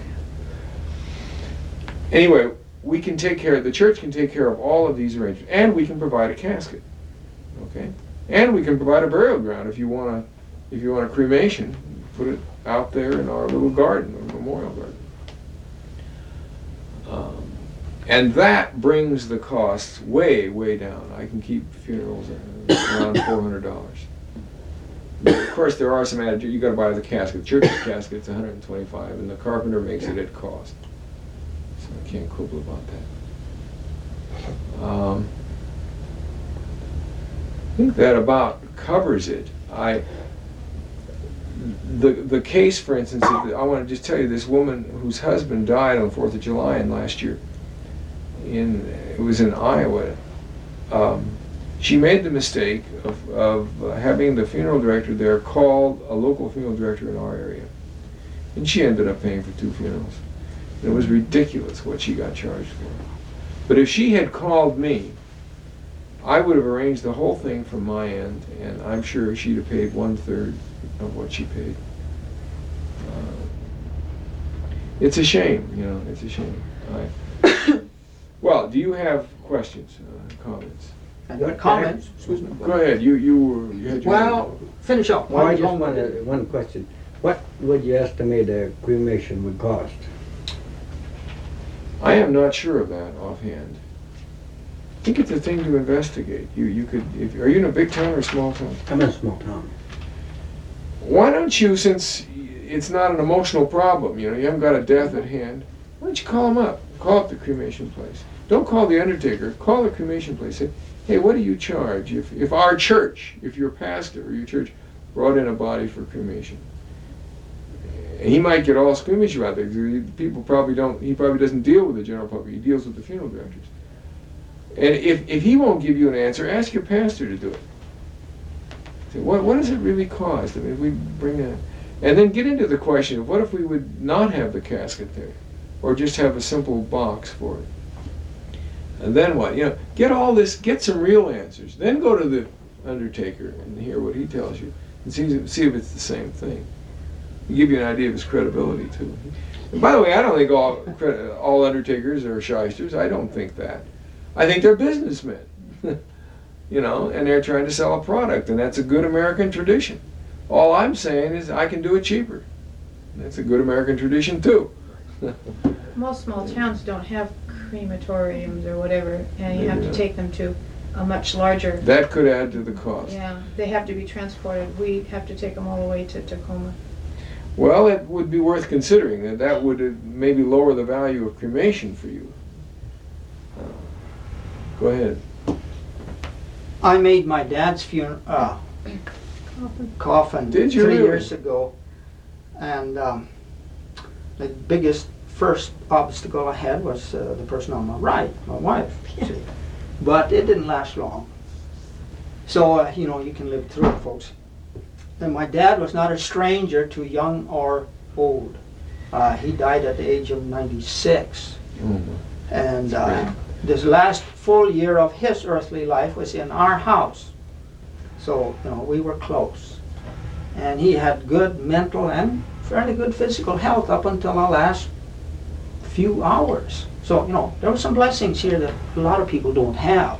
anyway, we can take care. The church can take care of all of these arrangements, and we can provide a casket. Okay, and we can provide a burial ground if you want to. If you want a cremation, put it out there in our little garden, or memorial garden. Um, and that brings the costs way, way down. I can keep funerals around four hundred dollars. Of course, there are some added. You got to buy the casket. The church's casket's one hundred twenty-five, and the carpenter makes it at cost. I can't quibble about that. Um, I think that about covers it. I the the case, for instance, I want to just tell you this woman whose husband died on the Fourth of July in last year. In it was in Iowa. Um, she made the mistake of, of uh, having the funeral director there call a local funeral director in our area, and she ended up paying for two funerals. It was ridiculous what she got charged for. But if she had called me, I would have arranged the whole thing from my end, and I'm sure she'd have paid one third of what she paid. Uh, it's a shame, you know. It's a shame. I, well, do you have questions, uh, comments? I got comments. Excuse me. Go ahead. You you were you had your Well, finish up. Well, I Why just don't- wanted one question. What would you estimate a cremation would cost? I am not sure of that offhand. I think it's a thing to investigate. You you could. If, are you in a big town or a small town? I'm in a small town. Why don't you, since it's not an emotional problem, you know, you haven't got a death at hand, why don't you call them up? Call up the cremation place. Don't call the undertaker. Call the cremation place. Say, hey, what do you charge if if our church, if your pastor or your church brought in a body for cremation? And he might get all squeamish about that because people probably don't. He probably doesn't deal with the general public. He deals with the funeral directors. And if if he won't give you an answer, ask your pastor to do it. Say, what what does it really cost? I mean, if we bring a, and then get into the question of what if we would not have the casket there, or just have a simple box for it. And then what? You know, get all this, get some real answers. Then go to the undertaker and hear what he tells you, and see see if it's the same thing. Give you an idea of his credibility too. And by the way, I don't think all all undertakers are shysters. I don't think that. I think they're businessmen, you know, and they're trying to sell a product, and that's a good American tradition. All I'm saying is I can do it cheaper. That's a good American tradition too. Most small towns don't have crematoriums or whatever, and you have to take them to a much larger. That could add to the cost. Yeah, they have to be transported. We have to take them all the way to Tacoma. Well, it would be worth considering that that would uh, maybe lower the value of cremation for you. Uh, go ahead. I made my dad's funeral, uh, coffin Did you three really? years ago, and um, the biggest first obstacle I had was uh, the person on my right, my wife. See. But it didn't last long. So uh, you know, you can live through it, folks. And my dad was not a stranger to young or old. Uh, he died at the age of ninety-six. Mm. And uh, this last full year of his earthly life was in our house. So, you know, we were close. And he had good mental and fairly good physical health up until the last few hours. So, you know, there were some blessings here that a lot of people don't have.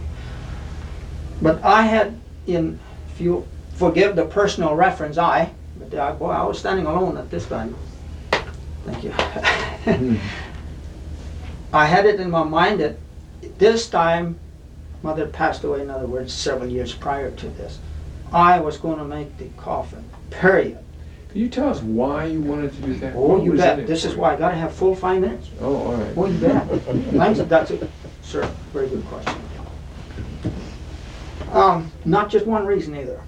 But I had, in, if you forgive the personal reference, I, but uh, boy, I was standing alone at this time. Thank you. I had it in my mind that this time, Mother passed away, in other words, several years prior to this. I was going to make the coffin, period. Can you tell us why you wanted to do that? Oh, What you was in bet. it This for is you? why I got to have full five minutes. Oh, all right. Oh, you bet. Thanks, that's it. Sir, very good question. Um, not just one reason either.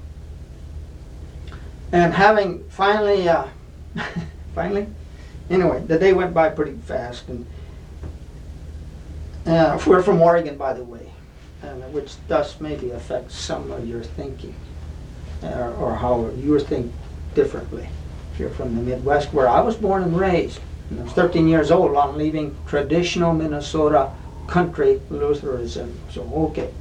And having finally, uh, finally, anyway, the day went by pretty fast, and uh, we're from Oregon, by the way, and which thus maybe affects some of your thinking, uh, or how you think differently. If you're from the Midwest, where I was born and raised, and I was thirteen years old on leaving traditional Minnesota country Lutheranism. So, okay.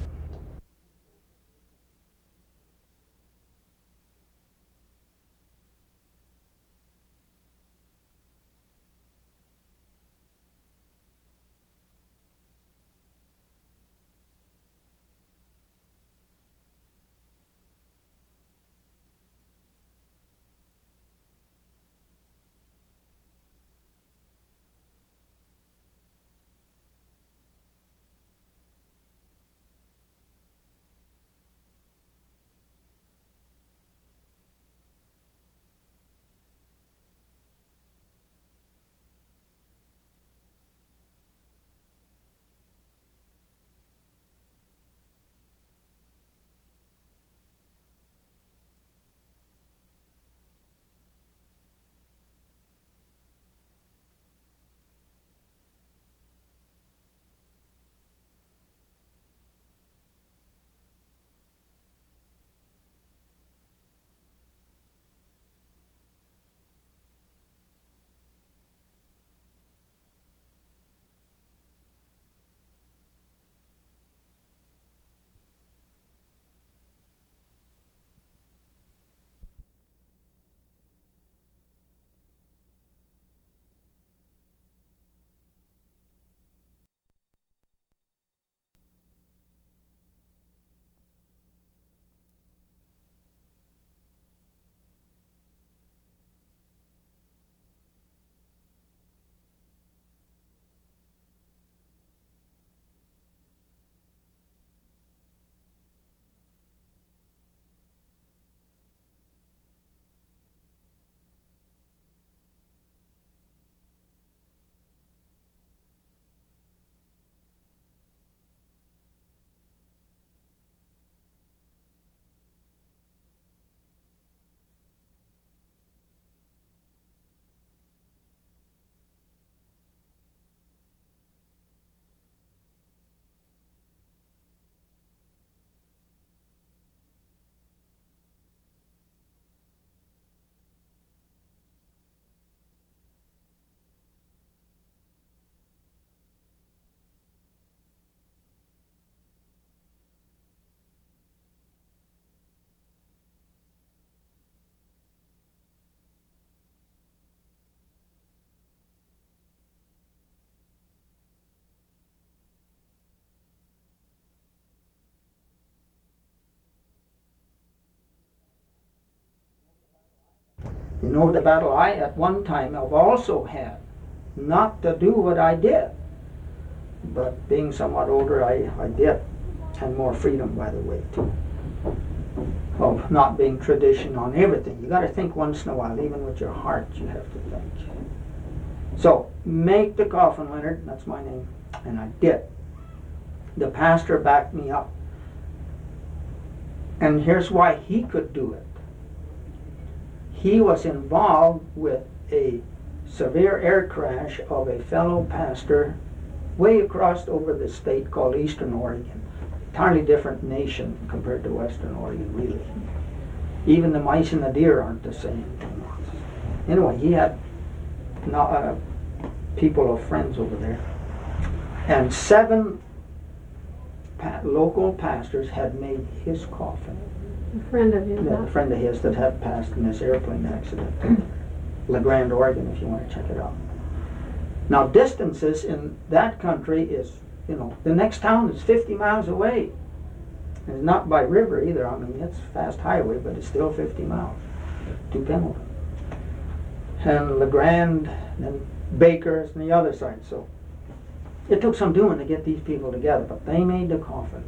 You know the battle I at one time have also had, not to do what I did, but being somewhat older, I, I did, and more freedom, by the way, too. Of not being tradition on everything. You got to think once in a while, even with your heart, you have to think. So, make the coffin, Leonard, that's my name, and I did. The pastor backed me up. And here's why he could do it. He was involved with a severe air crash of a fellow pastor way across over the state called Eastern Oregon. Entirely different nation compared to Western Oregon, really. Even the mice and the deer aren't the same. Anyway, he had no, uh, people of friends over there. And seven pa- local pastors had made his coffin. A friend of his. Yeah, a friend of his that had passed in this airplane accident. La Grande, Oregon, if you want to check it out. Now, distances in that country is, you know, the next town is fifty miles away. And it's not by river either. I mean, it's a fast highway, but it's still fifty miles to Pendleton. And La Grande, and Baker's, and the other side. So it took some doing to get these people together, but they made the coffin.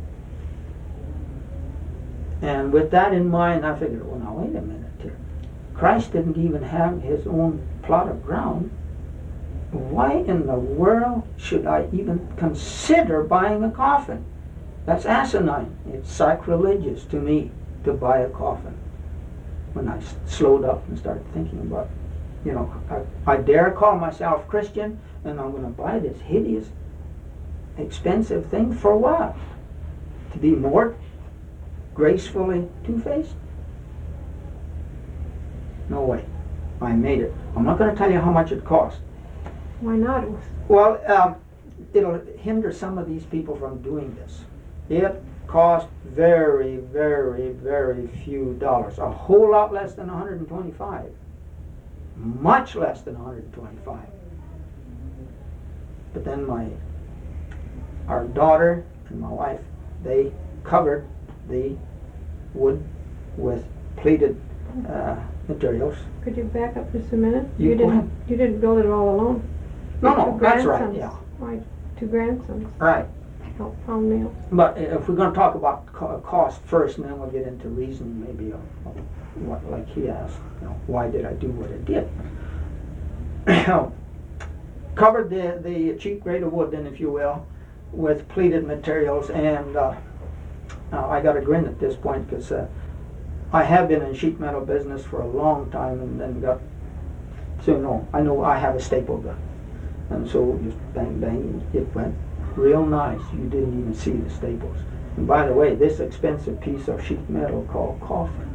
And with that in mind, I figured, well, now, wait a minute here. Christ didn't even have his own plot of ground. Why in the world should I even consider buying a coffin? That's asinine. It's sacrilegious to me to buy a coffin. When I s- slowed up and started thinking about, you know, I, I dare call myself Christian, and I'm going to buy this hideous, expensive thing for what? To be more gracefully two-faced? No way. I made it. I'm not going to tell you how much it cost. Why not? Well, um, it'll hinder some of these people from doing this. It cost very, very, very few dollars. A whole lot less than one hundred twenty-five. Much less than one hundred twenty-five. But then my, our daughter and my wife, they covered the wood with pleated uh, materials. Could you back up just a minute? You You go didn't. ahead. You didn't build it all alone. No, Your no, two that's right, grandsons. yeah. Right, two grandsons Right. helped pound nails. But if we're going to talk about co- cost first, and then we'll get into reason, maybe, of, of what, like he asked, you know, why did I do what I did? Covered the, the cheap grade of wood, then, if you will, with pleated materials, and uh, uh, I got a grin at this point because uh, I have been in sheet metal business for a long time, and then got, so you know, I know I have a staple gun, and so just bang bang, it went real nice. You didn't even see the staples. And by the way, this expensive piece of sheet metal called coffin,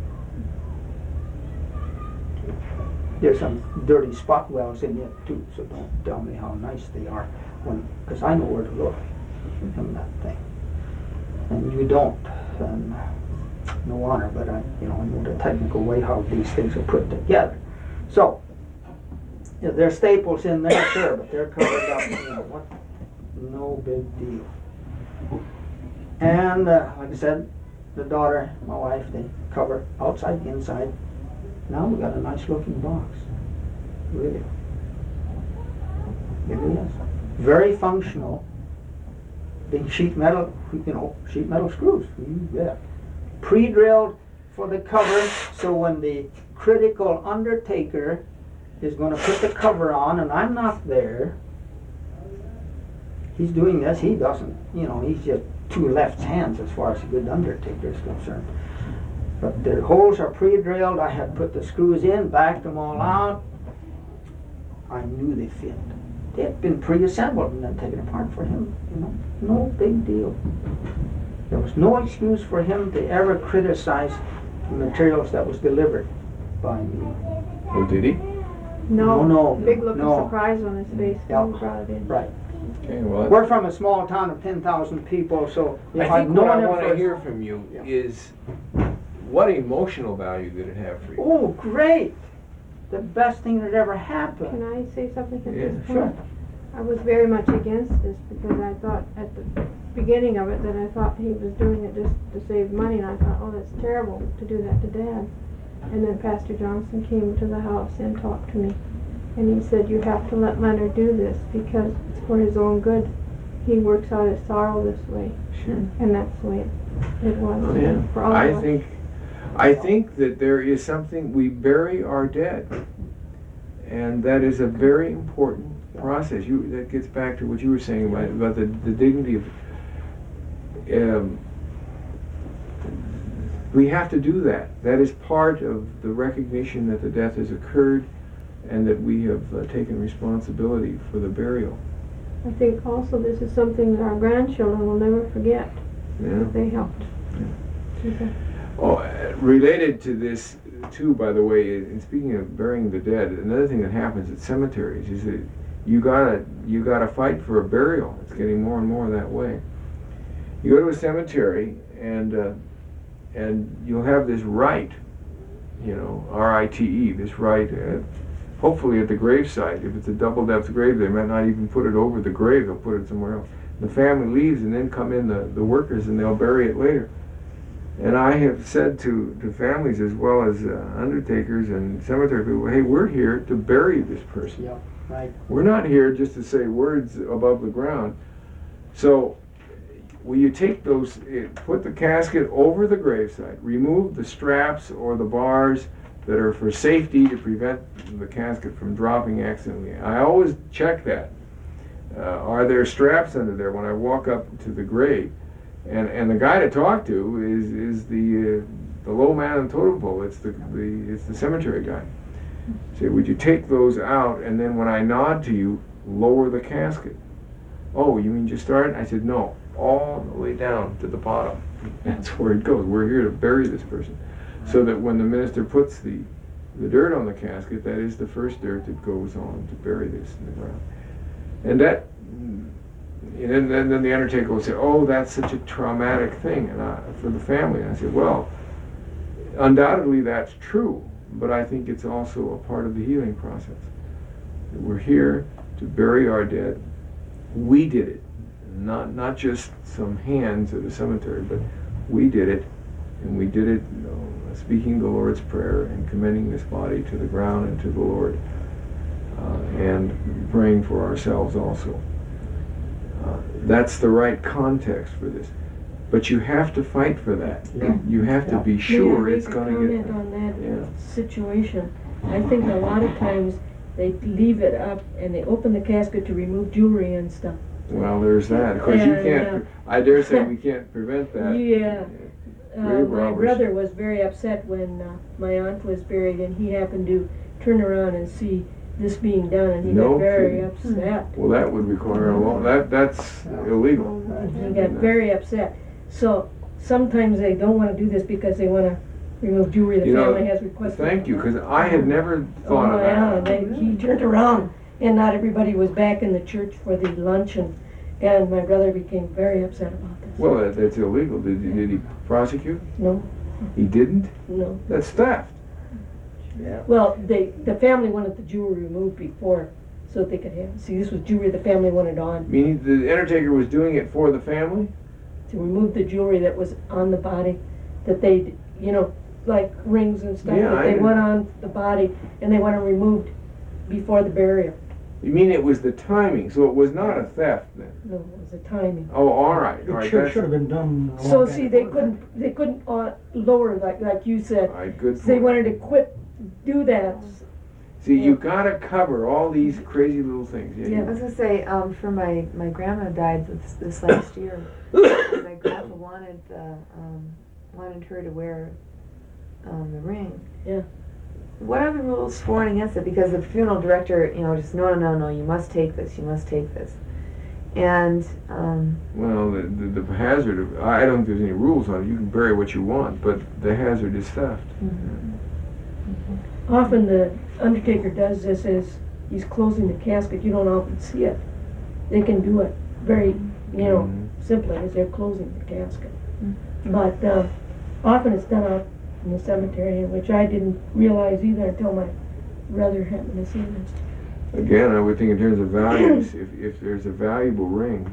there's some dirty spot welds in it too, so don't tell me how nice they are, when, because I know where to look in that thing. And you don't. And no honor, but I, you know, I know the technical way how these things are put together. So, yeah, there's staples in there, sure, but they're covered up, you know, what? No big deal. And, uh, like I said, the daughter, my wife, they cover outside, inside. Now we got a nice looking box. Really. It is. Very functional. Big sheet metal, you know, sheet metal screws. You bet. Pre-drilled for the cover, so when the critical undertaker is going to put the cover on, and I'm not there, he's doing this, he doesn't, you know, he's just two left hands as far as a good undertaker is concerned. But the holes are pre-drilled. I had put the screws in, backed them all out. I knew they fit. They had been pre-assembled and then taken apart for him, you know, no big deal. There was no excuse for him to ever criticize the materials that was delivered by me. Oh, did he? No, No, no, big look no. of surprise on his face Yeah. when he brought it in. Right. Okay, well, We're from a small town of ten thousand people, so if I I'd think what known I him want to for- hear from you Yeah. is what emotional value did it have for you? Oh, great! The best thing that ever happened. Can I say something at Yeah, this Sure. point? I was very much against this because I thought at the beginning of it that I thought he was doing it just to save money, and I thought, oh, that's terrible to do that to Dad. And then Pastor Johnson came to the house and talked to me. And he said, you have to let Leonard do this because it's for his own good. He works out his sorrow this way. Sure. And that's the way it, it was Oh, yeah. for all I of us. think, I think that there is something, we bury our dead. And that is a very important process. You, that gets back to what you were saying about, about the, the dignity of, um, we have to do that. That is part of the recognition that the death has occurred and that we have uh, taken responsibility for the burial. I think also this is something that our grandchildren will never forget. Yeah. They helped. Yeah. Oh, uh, related to this too, by the way, in speaking of burying the dead, another thing that happens at cemeteries is that you gotta you gotta fight for a burial. It's getting more and more that way. You go to a cemetery and uh, and you'll have this rite, you know, R I T E, this rite, uh, hopefully at the gravesite. If it's a double depth grave, they might not even put it over the grave, they'll put it somewhere else. The family leaves and then come in the, the workers and they'll bury it later. And I have said to, to families as well as uh, undertakers and cemetery people, hey, we're here to bury this person. Yeah, right. We're not here just to say words above the ground. So will you take those, eh, put the casket over the gravesite, remove the straps or the bars that are for safety to prevent the casket from dropping accidentally. I always check that. Uh, are there straps under there when I walk up to the grave? And and the guy to talk to is is the uh, the low man on the totem pole. It's the, the it's the cemetery guy. Say, would you take those out and then when I nod to you, lower the casket? Oh, you mean just start? I said no, all the way down to the bottom. That's where it goes. We're here to bury this person, so that when the minister puts the the dirt on the casket, that is the first dirt that goes on to bury this in the ground. And that. And then, then the undertaker will say, oh, that's such a traumatic thing and I, for the family. And I said, well, undoubtedly that's true, but I think it's also a part of the healing process. We're here to bury our dead. We did it, not not just some hands at a cemetery, but we did it, and we did it you know, speaking the Lord's Prayer and commending this body to the ground and to the Lord, uh, and praying for ourselves also. Uh, that's the right context for this. But you have to fight for that. Yeah. You have to Yeah. be sure May I it's make a going to get... comment on that Yeah. situation? I think a lot of times they leave it up and they open the casket to remove jewelry and stuff. Well, there's that. Of course, you And, can't... uh, I dare say we can't prevent that. Yeah. Uh, Grave my robbers. brother was very upset when uh, my aunt was buried and he happened to turn around and see this being done and he No got very kidding. upset. Well, that would require a law. That, that's illegal. He got very upset. So sometimes they don't want to do this because they want to remove jewelry the You know, family has requested. Thank you, because I had never thought Oh, of yeah, that. they, he turned around and not everybody was back in the church for the luncheon and my brother became very upset about this. Well, that, that's illegal. Did, did he prosecute? No, He didn't? no. That's theft. Well, they, the family wanted the jewelry removed before so that they could have, see, this was jewelry the family wanted on. Meaning the undertaker was doing it for the family? To remove the jewelry that was on the body, that they, you know, like rings and stuff, Yeah, that I they know. want on the body and they want them removed before the burial. You mean it was the timing, so it was not a theft then? No, it was the timing. Oh, all right, all It right. should, that's- should have been done a So long time see, they before. couldn't, they couldn't uh, lower, like, like you said. All right, good They point. wanted to quit, do that. See, you gotta cover all these crazy little things. Yeah, Yeah. I was gonna say, um, for my, my grandma died this, this last year. And my grandpa wanted, uh, um, wanted her to wear, um, the ring. Yeah. What are the rules for and against it? Because the funeral director, you know, just, no, no, no, no, you must take this, you must take this. And, um, Well, the, the, the hazard of, I don't think there's any rules on it. You can bury what you want, but the hazard is theft. Often the undertaker does this as he's closing the casket. You don't often see it. They can do it very, you know, Mhm. simply as they're closing the casket. But uh, often it's done out in the cemetery, which I didn't realize either until my brother happened to see this. Again, I would think in terms of values, if, if there's a valuable ring,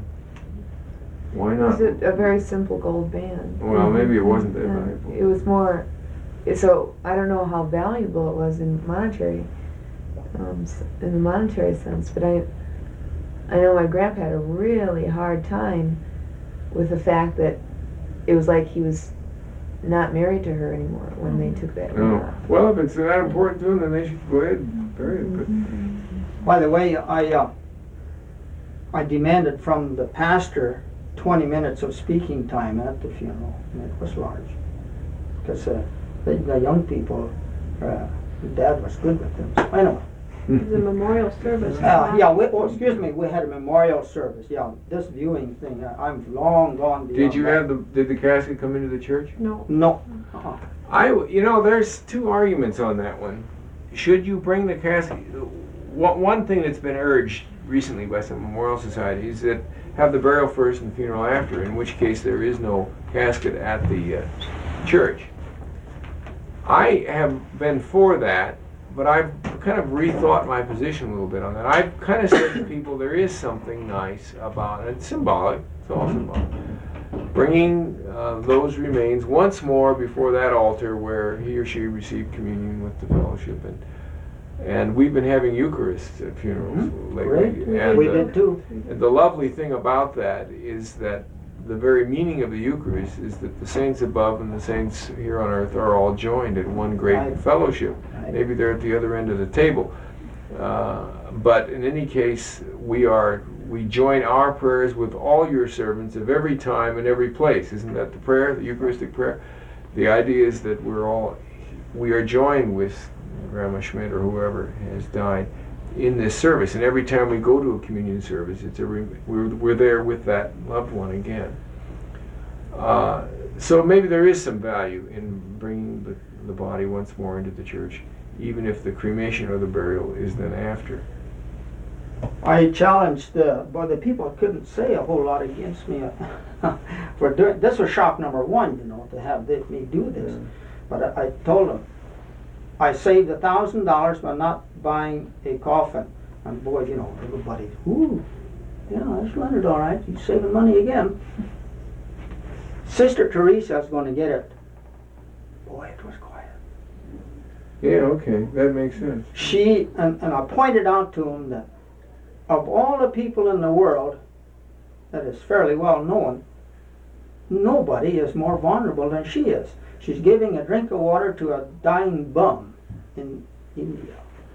why it not? was a, a very simple gold band. Well, maybe it wasn't that And valuable. it was more, so I don't know how valuable it was in monetary, um, s- in the monetary sense, but I, I know my grandpa had a really hard time with the fact that it was like he was not married to her anymore when they took that ring No. off. Well, if it's that important to them, then they should go ahead and bury it. But By the way, I, uh, I demanded from the pastor twenty minutes of speaking time at the funeral, and it was large. Because uh, the, the young people, uh, Dad was good with them. So anyway, It was a memorial service. uh, yeah, we, oh, excuse me, we had a memorial service. Yeah, this viewing thing, uh, I'm long gone beyond did you that. have the? Did the casket come into the church? No. No. Uh-uh. I, you know, there's two arguments on that one. Should you bring the casket? One one thing that's been urged recently by some memorial societies that have the burial first and the funeral after, in which case there is no casket at the uh, church. I have been for that, but I've kind of rethought my position a little bit on that. I've kind of said to people there is something nice about it. It's symbolic. It's all symbolic. Bringing uh, those remains once more before that altar where he or she received communion with the fellowship. And and we've been having Eucharists at funerals lately. Great. And, We uh, did too. and the lovely thing about that is that the very meaning of the Eucharist is that the saints above and the saints here on earth are all joined in one great Right. fellowship. Right. Maybe they're at the other end of the table. Uh, but in any case, we are we join our prayers with all your servants of every time and every place. Isn't that the prayer, the Eucharistic prayer? The idea is that we're all we are joined with Grandma Schmidt or whoever has died in this service, and every time we go to a communion service, it's a re- we're we're there with that loved one again. Uh, so maybe there is some value in bringing the, the body once more into the church, even if the cremation or the burial is then after. I challenged the, boy, the people couldn't say a whole lot against me for doing, this was shock number one, you know, to have this, me do this. But I, I told them, I saved a thousand dollars by not buying a coffin. And boy, you know, everybody, ooh, yeah, that's Leonard, all right, he's saving money again. Sister Teresa's going to get it. Boy, it was quiet. Yeah, okay, that makes sense. She, and, and I pointed out to him that of all the people in the world that is fairly well known, nobody is more vulnerable than she is. She's giving a drink of water to a dying bum in India.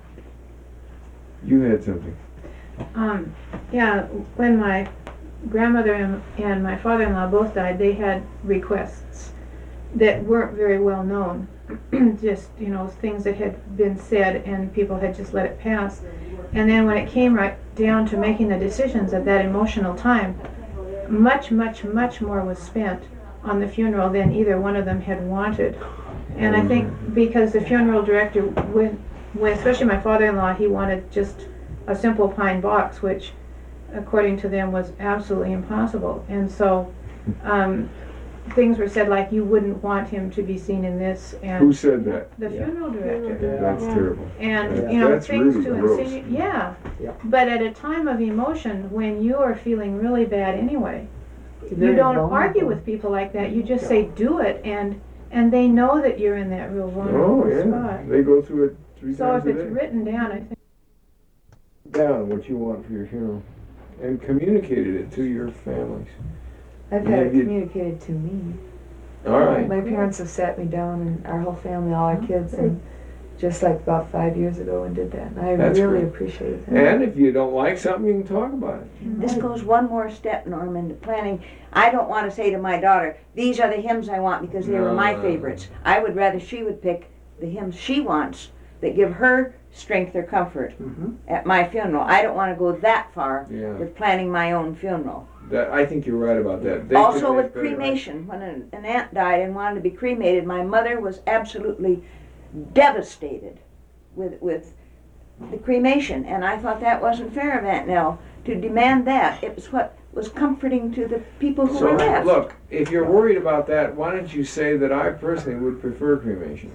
You had something. Um, yeah, when my grandmother and, and my father-in-law both died, they had requests that weren't very well known. Just, you know, things that had been said and people had just let it pass. And then when it came right down to making the decisions at that emotional time, much, much, much more was spent on the funeral than either one of them had wanted. And I think because the funeral director, when, when especially my father-in-law, he wanted just a simple pine box, which according to them was absolutely impossible. And so um, things were said like, you wouldn't want him to be seen in this. And Who said that? the funeral director. That's terrible. And, Yeah. you know, That's things really to gross. insinuate, yeah. Yeah. But at a time of emotion, when you are feeling really bad anyway, you Very don't vulnerable. argue with people like that. You just say, do it, and and they know that you're in that real vulnerable Oh, yeah. spot. They go through it three So times if a it's day. written down, I think. Down what you want for your funeral and communicated it to your families. I've Yeah, had it you- communicated to me. All right. My parents have sat me down, and our whole family, all our kids, and just like about five years ago, and did that. And I That's really great. appreciate that. And if you don't like something, you can talk about it. This goes one more step, Norm, into planning. I don't want to say to my daughter, these are the hymns I want because they were my No. favorites. I would rather she would pick the hymns she wants that give her strength or comfort Mhm. at my funeral. I don't want to go that far Yeah. with planning my own funeral. That I think you're right about that. They Also can with make better- cremation, when an, an aunt died and wanted to be cremated, my mother was absolutely devastated with with the cremation, and I thought that wasn't fair of Aunt Nell to demand that. It was what was comforting to the people who So were left. look, if you're worried about that, why don't you say that I personally would prefer cremation,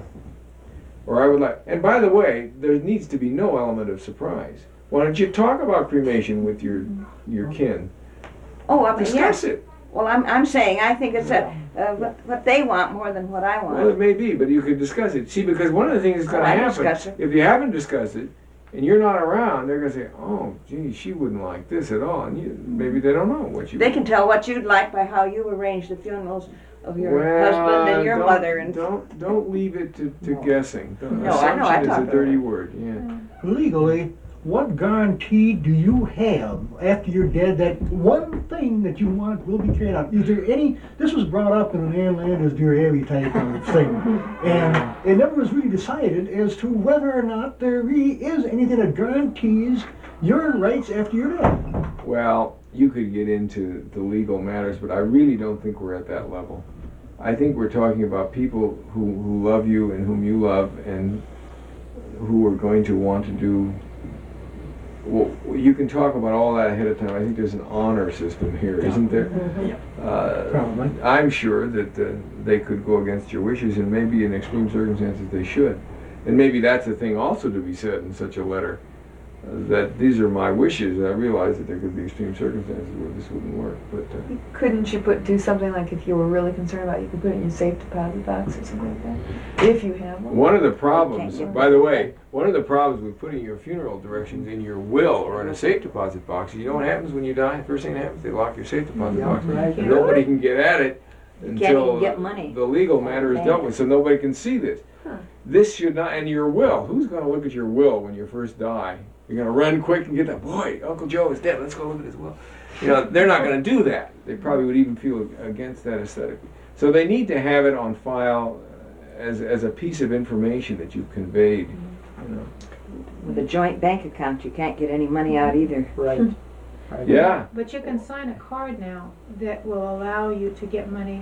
or I would like. And by the way, there needs to be no element of surprise. Why don't you talk about cremation with your your kin? Oh, I mean, Discuss yes. it. Well, I'm, I'm saying I think it's a, uh, what, what they want more than what I want. Well, it may be, but you could discuss it. See, because one of the things that's going to Oh, I happen, discuss it. if you haven't discussed it, and you're not around, they're going to say, oh, gee, she wouldn't like this at all. And you, maybe they don't know what you They can tell what you'd like by how you arrange the funerals of your well, husband and your don't, mother. And Don't don't leave it to, to No. guessing. No, I know, I Assumption is talked a about dirty it. word, yeah. Legally, what guarantee do you have after you're dead that one thing that you want will be carried out? Is there any, this was brought up in an Ann Landers Dear Abby type of thing, and it never was really decided as to whether or not there really is anything that guarantees your rights after you're dead. Well, you could get into the legal matters, but I really don't think we're at that level. I think we're talking about people who, who love you and whom you love and who are going to want to do. Well, you can talk about all that ahead of time. I think there's an honor system here, isn't there? Uh, Probably. I'm sure that uh, they could go against your wishes, and maybe in extreme circumstances they should. And maybe that's a thing also to be said in such a letter, uh, that these are my wishes. I realize that there could be extreme circumstances where this wouldn't work, but uh, Couldn't you put do something like if you were really concerned about it, you could put it in your safe deposit box or something like that? If you have one. one of the problems, get by the way, one of the problems with putting your funeral directions in your will or in a safe deposit box, you know what happens when you die? First thing that happens, they lock your safe deposit Yeah, box. right. And nobody can get at it You can't until even get money. the legal matter is dealt with, so nobody can see this. Huh. This should not, and your will, who's going to look at your will when you first die? You're going to run quick and get that, boy, Uncle Joe is dead, let's go look at his will. You know, they're not going to do that. They probably would even feel against that aesthetically. So they need to have it on file uh, as, as a piece of information that you've conveyed. You know. With a joint bank account, you can't get any money out either. Right. Right. Yeah. But you can sign a card now that will allow you to get money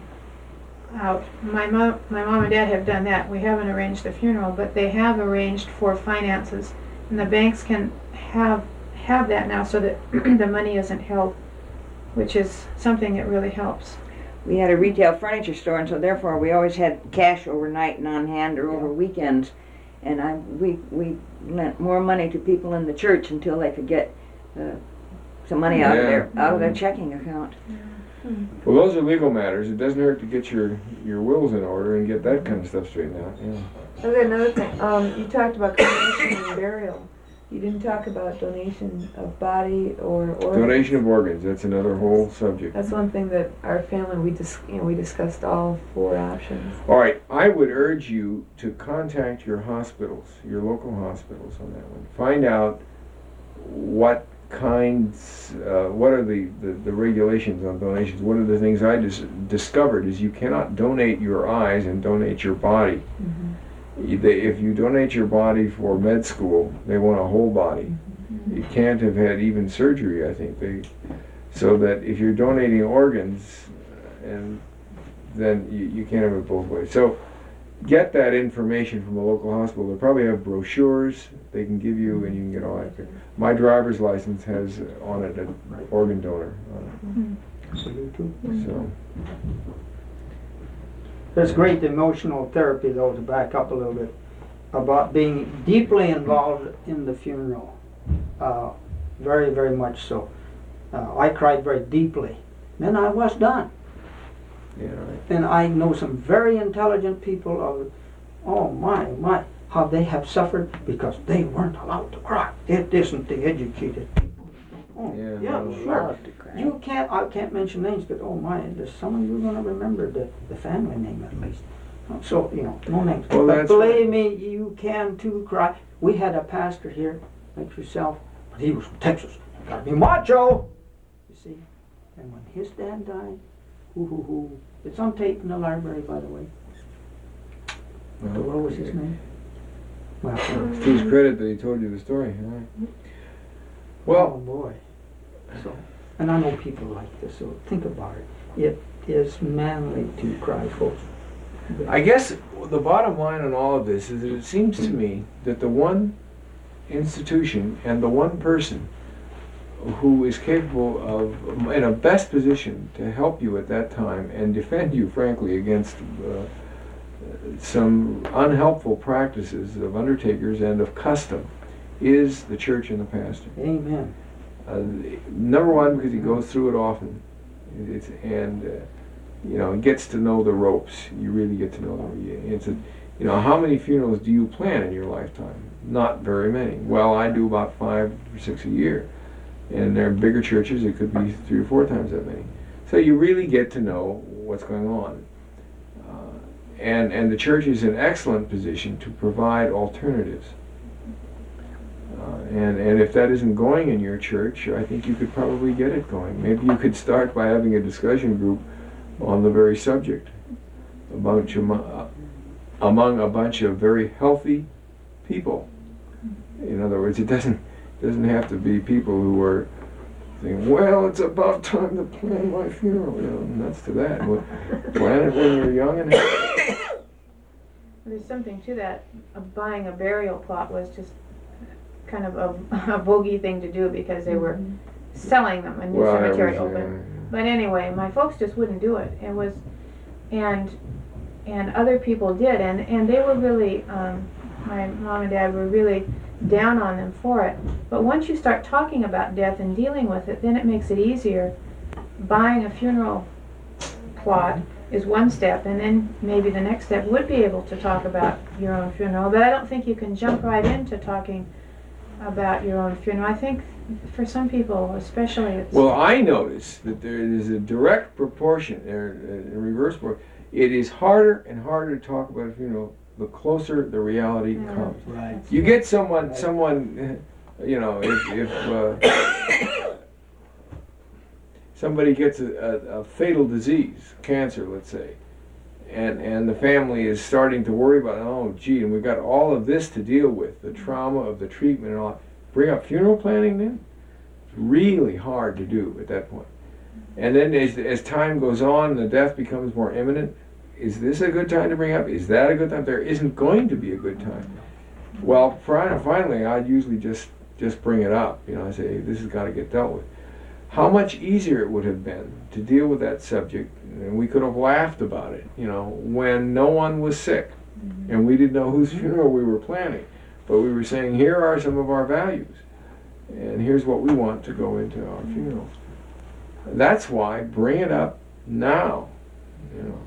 out. My mom, my mom and dad have done that. We haven't arranged the funeral, but they have arranged for finances, and the banks can have have that now, so that the money isn't held, which is something that really helps. We had a retail furniture store, and so therefore we always had cash overnight and on hand or over weekends. And I, we we lent more money to people in the church until they could get uh, some money out of Yeah. their out of their checking account. Well, those are legal matters. It doesn't hurt to get your, your wills in order and get that kind of stuff straightened out. Yeah. Okay, another thing. Um, you talked about cremation and burial. You didn't talk about donation of body or organs. Donation of organs, that's another whole subject. That's one thing that our family we dis- you know, we discussed all four options. All right, I would urge you to contact your hospitals, your local hospitals on that one. Find out what kinds, uh, what are the, the, the regulations on donations. One of the things I dis- discovered is you cannot donate your eyes and donate your body. Mm-hmm. You- they- If you donate your body for med school, they want a whole body. You can't have had even surgery, I think. They, so that if you're donating organs, and then you, you can't have it both ways. So get that information from a local hospital. They probably have brochures they can give you, and you can get all that. My driver's license has on it an organ donor on it. So There's great emotional therapy, though, to back up a little bit, about being deeply involved in the funeral. Uh, very, very much so. Uh, I cried very deeply. Then I was done. yeah, right. And I know some very intelligent people of, oh my, my, how they have suffered because they weren't allowed to cry. It isn't the educated people. Oh, Yeah, yeah, no. sure. You can't, I can't mention names, but oh my, there's some of you gonna remember the, the family name at least. So, you know, no names. Well, But that's believe me, you can too cry. We had a pastor here, like yourself, but he was from Texas. Gotta be macho! You see? And when his dad died, hoo hoo hoo. It's on tape in the library, by the way. Well, What was his name? Well, It's to his credit that he told you the story. All right. oh Well, boy. So, and I know people like this, so think about it. It is manly to cry, folks. I guess the bottom line on all of this is that it seems to me that the one institution and the one person who is capable of, in a best position to help you at that time and defend you, frankly, against uh, some unhelpful practices of undertakers and of custom, is the church and the pastor. Amen. Uh, number one, because he goes through it often. It's and uh, you know, it gets to know the ropes. You really get to know the. It's a, you know, how many funerals do you plan in your lifetime? Not very many. Well, I do about five or six a year, and they're bigger churches. It could be three or four times that many. So you really get to know what's going on, uh, and and the church is in an excellent position to provide alternatives. Uh, and and if that isn't going in your church, I think you could probably get it going. Maybe you could start by having a discussion group on the very subject, a bunch of, uh, among a bunch of very healthy people. In other words, it doesn't doesn't have to be people who are saying, "Well, it's about time to plan my funeral." You know, nuts to that. Well, plan it when you're young and healthy. There's something to that. Uh, buying a burial plot was just kind of a, a bogey thing to do because they were selling them in the Well, cemetery was, open. uh, But anyway, my folks just wouldn't do it. It was, and and other people did, and and they were really, um, my mom and dad were really down on them for it. But once you start talking about death and dealing with it, then it makes it easier. Buying a funeral plot is one step, and then maybe the next step would be able to talk about your own funeral. But I don't think you can jump right into talking about your own funeral. I think for some people, especially, it's... Well, I notice that there is a direct proportion, or a reverse proportion. It is harder and harder to talk about a funeral the closer the reality Yeah. comes. Right. You get someone, someone, you know, if, if uh, somebody gets a, a, a fatal disease, cancer, let's say, and and the family is starting to worry about, oh, gee, and we've got all of this to deal with, the trauma of the treatment and all. Bring up funeral planning then? It's really hard to do at that point. And then as, as time goes on and the death becomes more imminent, is this a good time to bring up? Is that a good time? There isn't going to be a good time. Well, finally, I'd usually just, just bring it up. You know, I say, this has got to get dealt with. How much easier it would have been to deal with that subject, and we could have laughed about it, you know, when no one was sick, mm-hmm. and we didn't know whose funeral we were planning. But we were saying, here are some of our values, and here's what we want to go into our funerals. That's why, bring it up now, you know.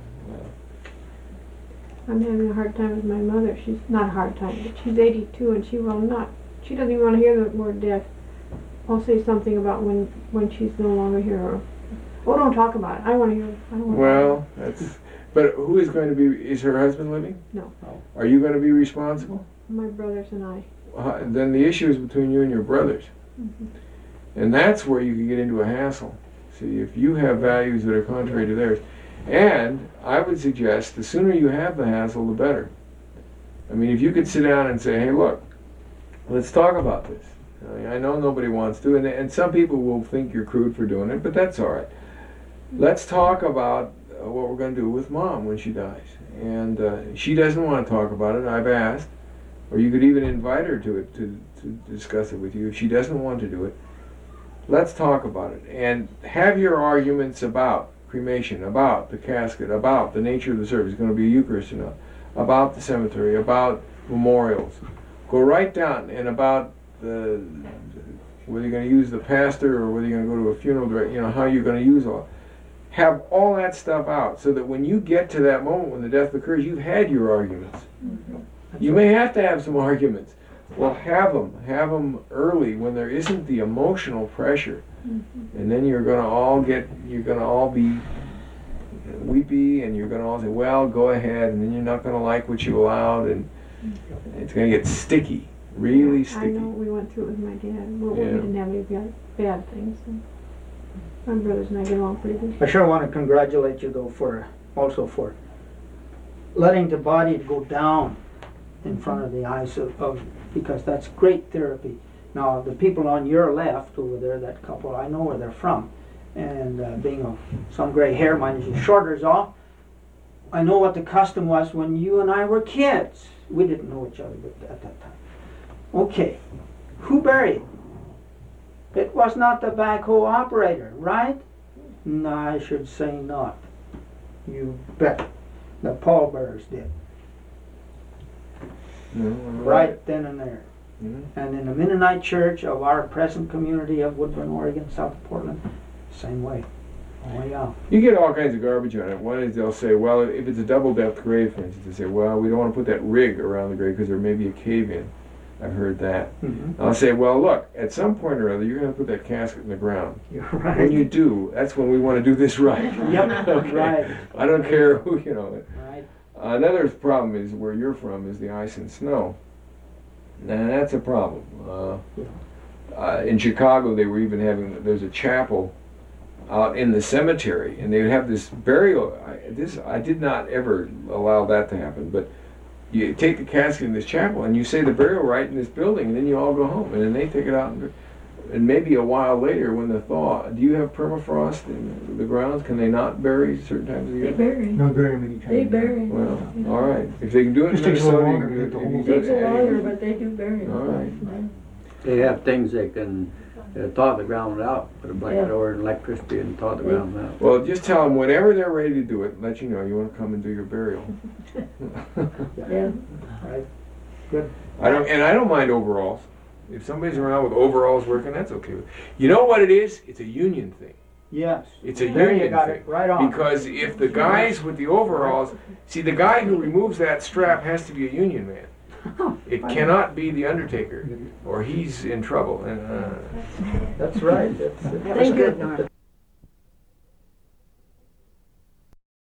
I'm having a hard time with my mother. She's not a hard time, but she's eighty-two and she will not. She doesn't even want to hear the word death. I'll say something about when when she's no longer here. Or, oh, don't talk about it. I want to hear. I don't want Well, that's. But who is going to be? Is her husband living? No. Are you going to be responsible? My brothers and I. Uh, then the issue is between you and your brothers, Mm-hmm. and that's where you can get into a hassle. See, if you have values that are contrary to theirs. And I would suggest the sooner you have the hassle, the better. I mean, if you could sit down and say, hey, look, let's talk about this. I mean, I know nobody wants to, and, and some people will think you're crude for doing it, but that's all right. Let's talk about uh, what we're going to do with Mom when she dies. And uh, she doesn't want to talk about it, I've asked. Or you could even invite her to it, to, to discuss it with you. If she doesn't want to do it, let's talk about it. And have your arguments about cremation, about the casket, about the nature of the service, going to be a Eucharist or not, about the cemetery, about memorials. Go right down, and about the whether you're going to use the pastor or whether you're going to go to a funeral director, you know, how you're going to use all. Have all that stuff out so that when you get to that moment when the death occurs, you've had your arguments. Mm-hmm. You may have to have some arguments. Well, have them. Have them early when there isn't the emotional pressure. Mm-hmm. And then you're going to all get, you're going to all be weepy, and you're going to all say, well, go ahead, and then you're not going to like what you allowed, and it's going to get sticky, really sticky. I know, we went through it with my dad. Well, Yeah. we didn't have any bad, bad things. And my brothers and I get along pretty good. I sure want to congratulate you though for, also for letting the body go down in front of the eyes of, of because that's great therapy. Now, the people on your left over there, that couple, I know where they're from. And uh, being a, some gray hair, mine is shorter is all. I know what the custom was when you and I were kids. We didn't know each other at that time. Okay, who buried? It was not the backhoe operator, right? No, I should say not. You bet. The pallbearers did. Mm-hmm. Right then and there. Mm-hmm. And in the Mennonite church of our present community of Woodburn, Oregon, south of Portland, same way. Oh, yeah. You get all kinds of garbage on it. One is they'll say, well, if it's a double depth grave, for instance, they say, well, we don't want to put that rig around the grave because there may be a cave in. I've heard that. Mm-hmm. I'll say, well, look, at some point or other, you're going to put that casket in the ground. You're When right. you do, that's when we want to do this right. Yep, Okay? right. I don't care who, you know. Right. Another problem is where you're from is the ice and snow. And that's a problem. Uh, uh, in Chicago, they were even having, there's a chapel out in the cemetery, and they would have this burial. I, this I did not ever allow that to happen, but you take the casket in this chapel and you say the burial rite in this building, and then you all go home, and then they take it out, and, and maybe a while later when the thaw, do you have permafrost in the grounds? Can they not bury certain times of the They year? bury. No, very many times. They bury. Well, all right. If they can do it in Just takes a little Minnesota, longer you to can get do the it. whole Takes a If longer, you- but they do bury. All right. They have things they can uh, thaw the ground out, put a blanket Yeah. over and electricity and thaw the ground out. Well, just tell them whenever they're ready to do it, let you know you want to come and do your burial. Yeah. Right. Good. I don't, and I don't mind overalls. If somebody's around with overalls working, that's okay. You know what it is? It's a union thing. Yes. It's a There you union got thing. it. Right on. Because if the guys with the overalls, see, the guy who removes that strap has to be a union man. It cannot be the Undertaker, or he's in trouble. And, uh, That's right. That's, that's Thank you. good.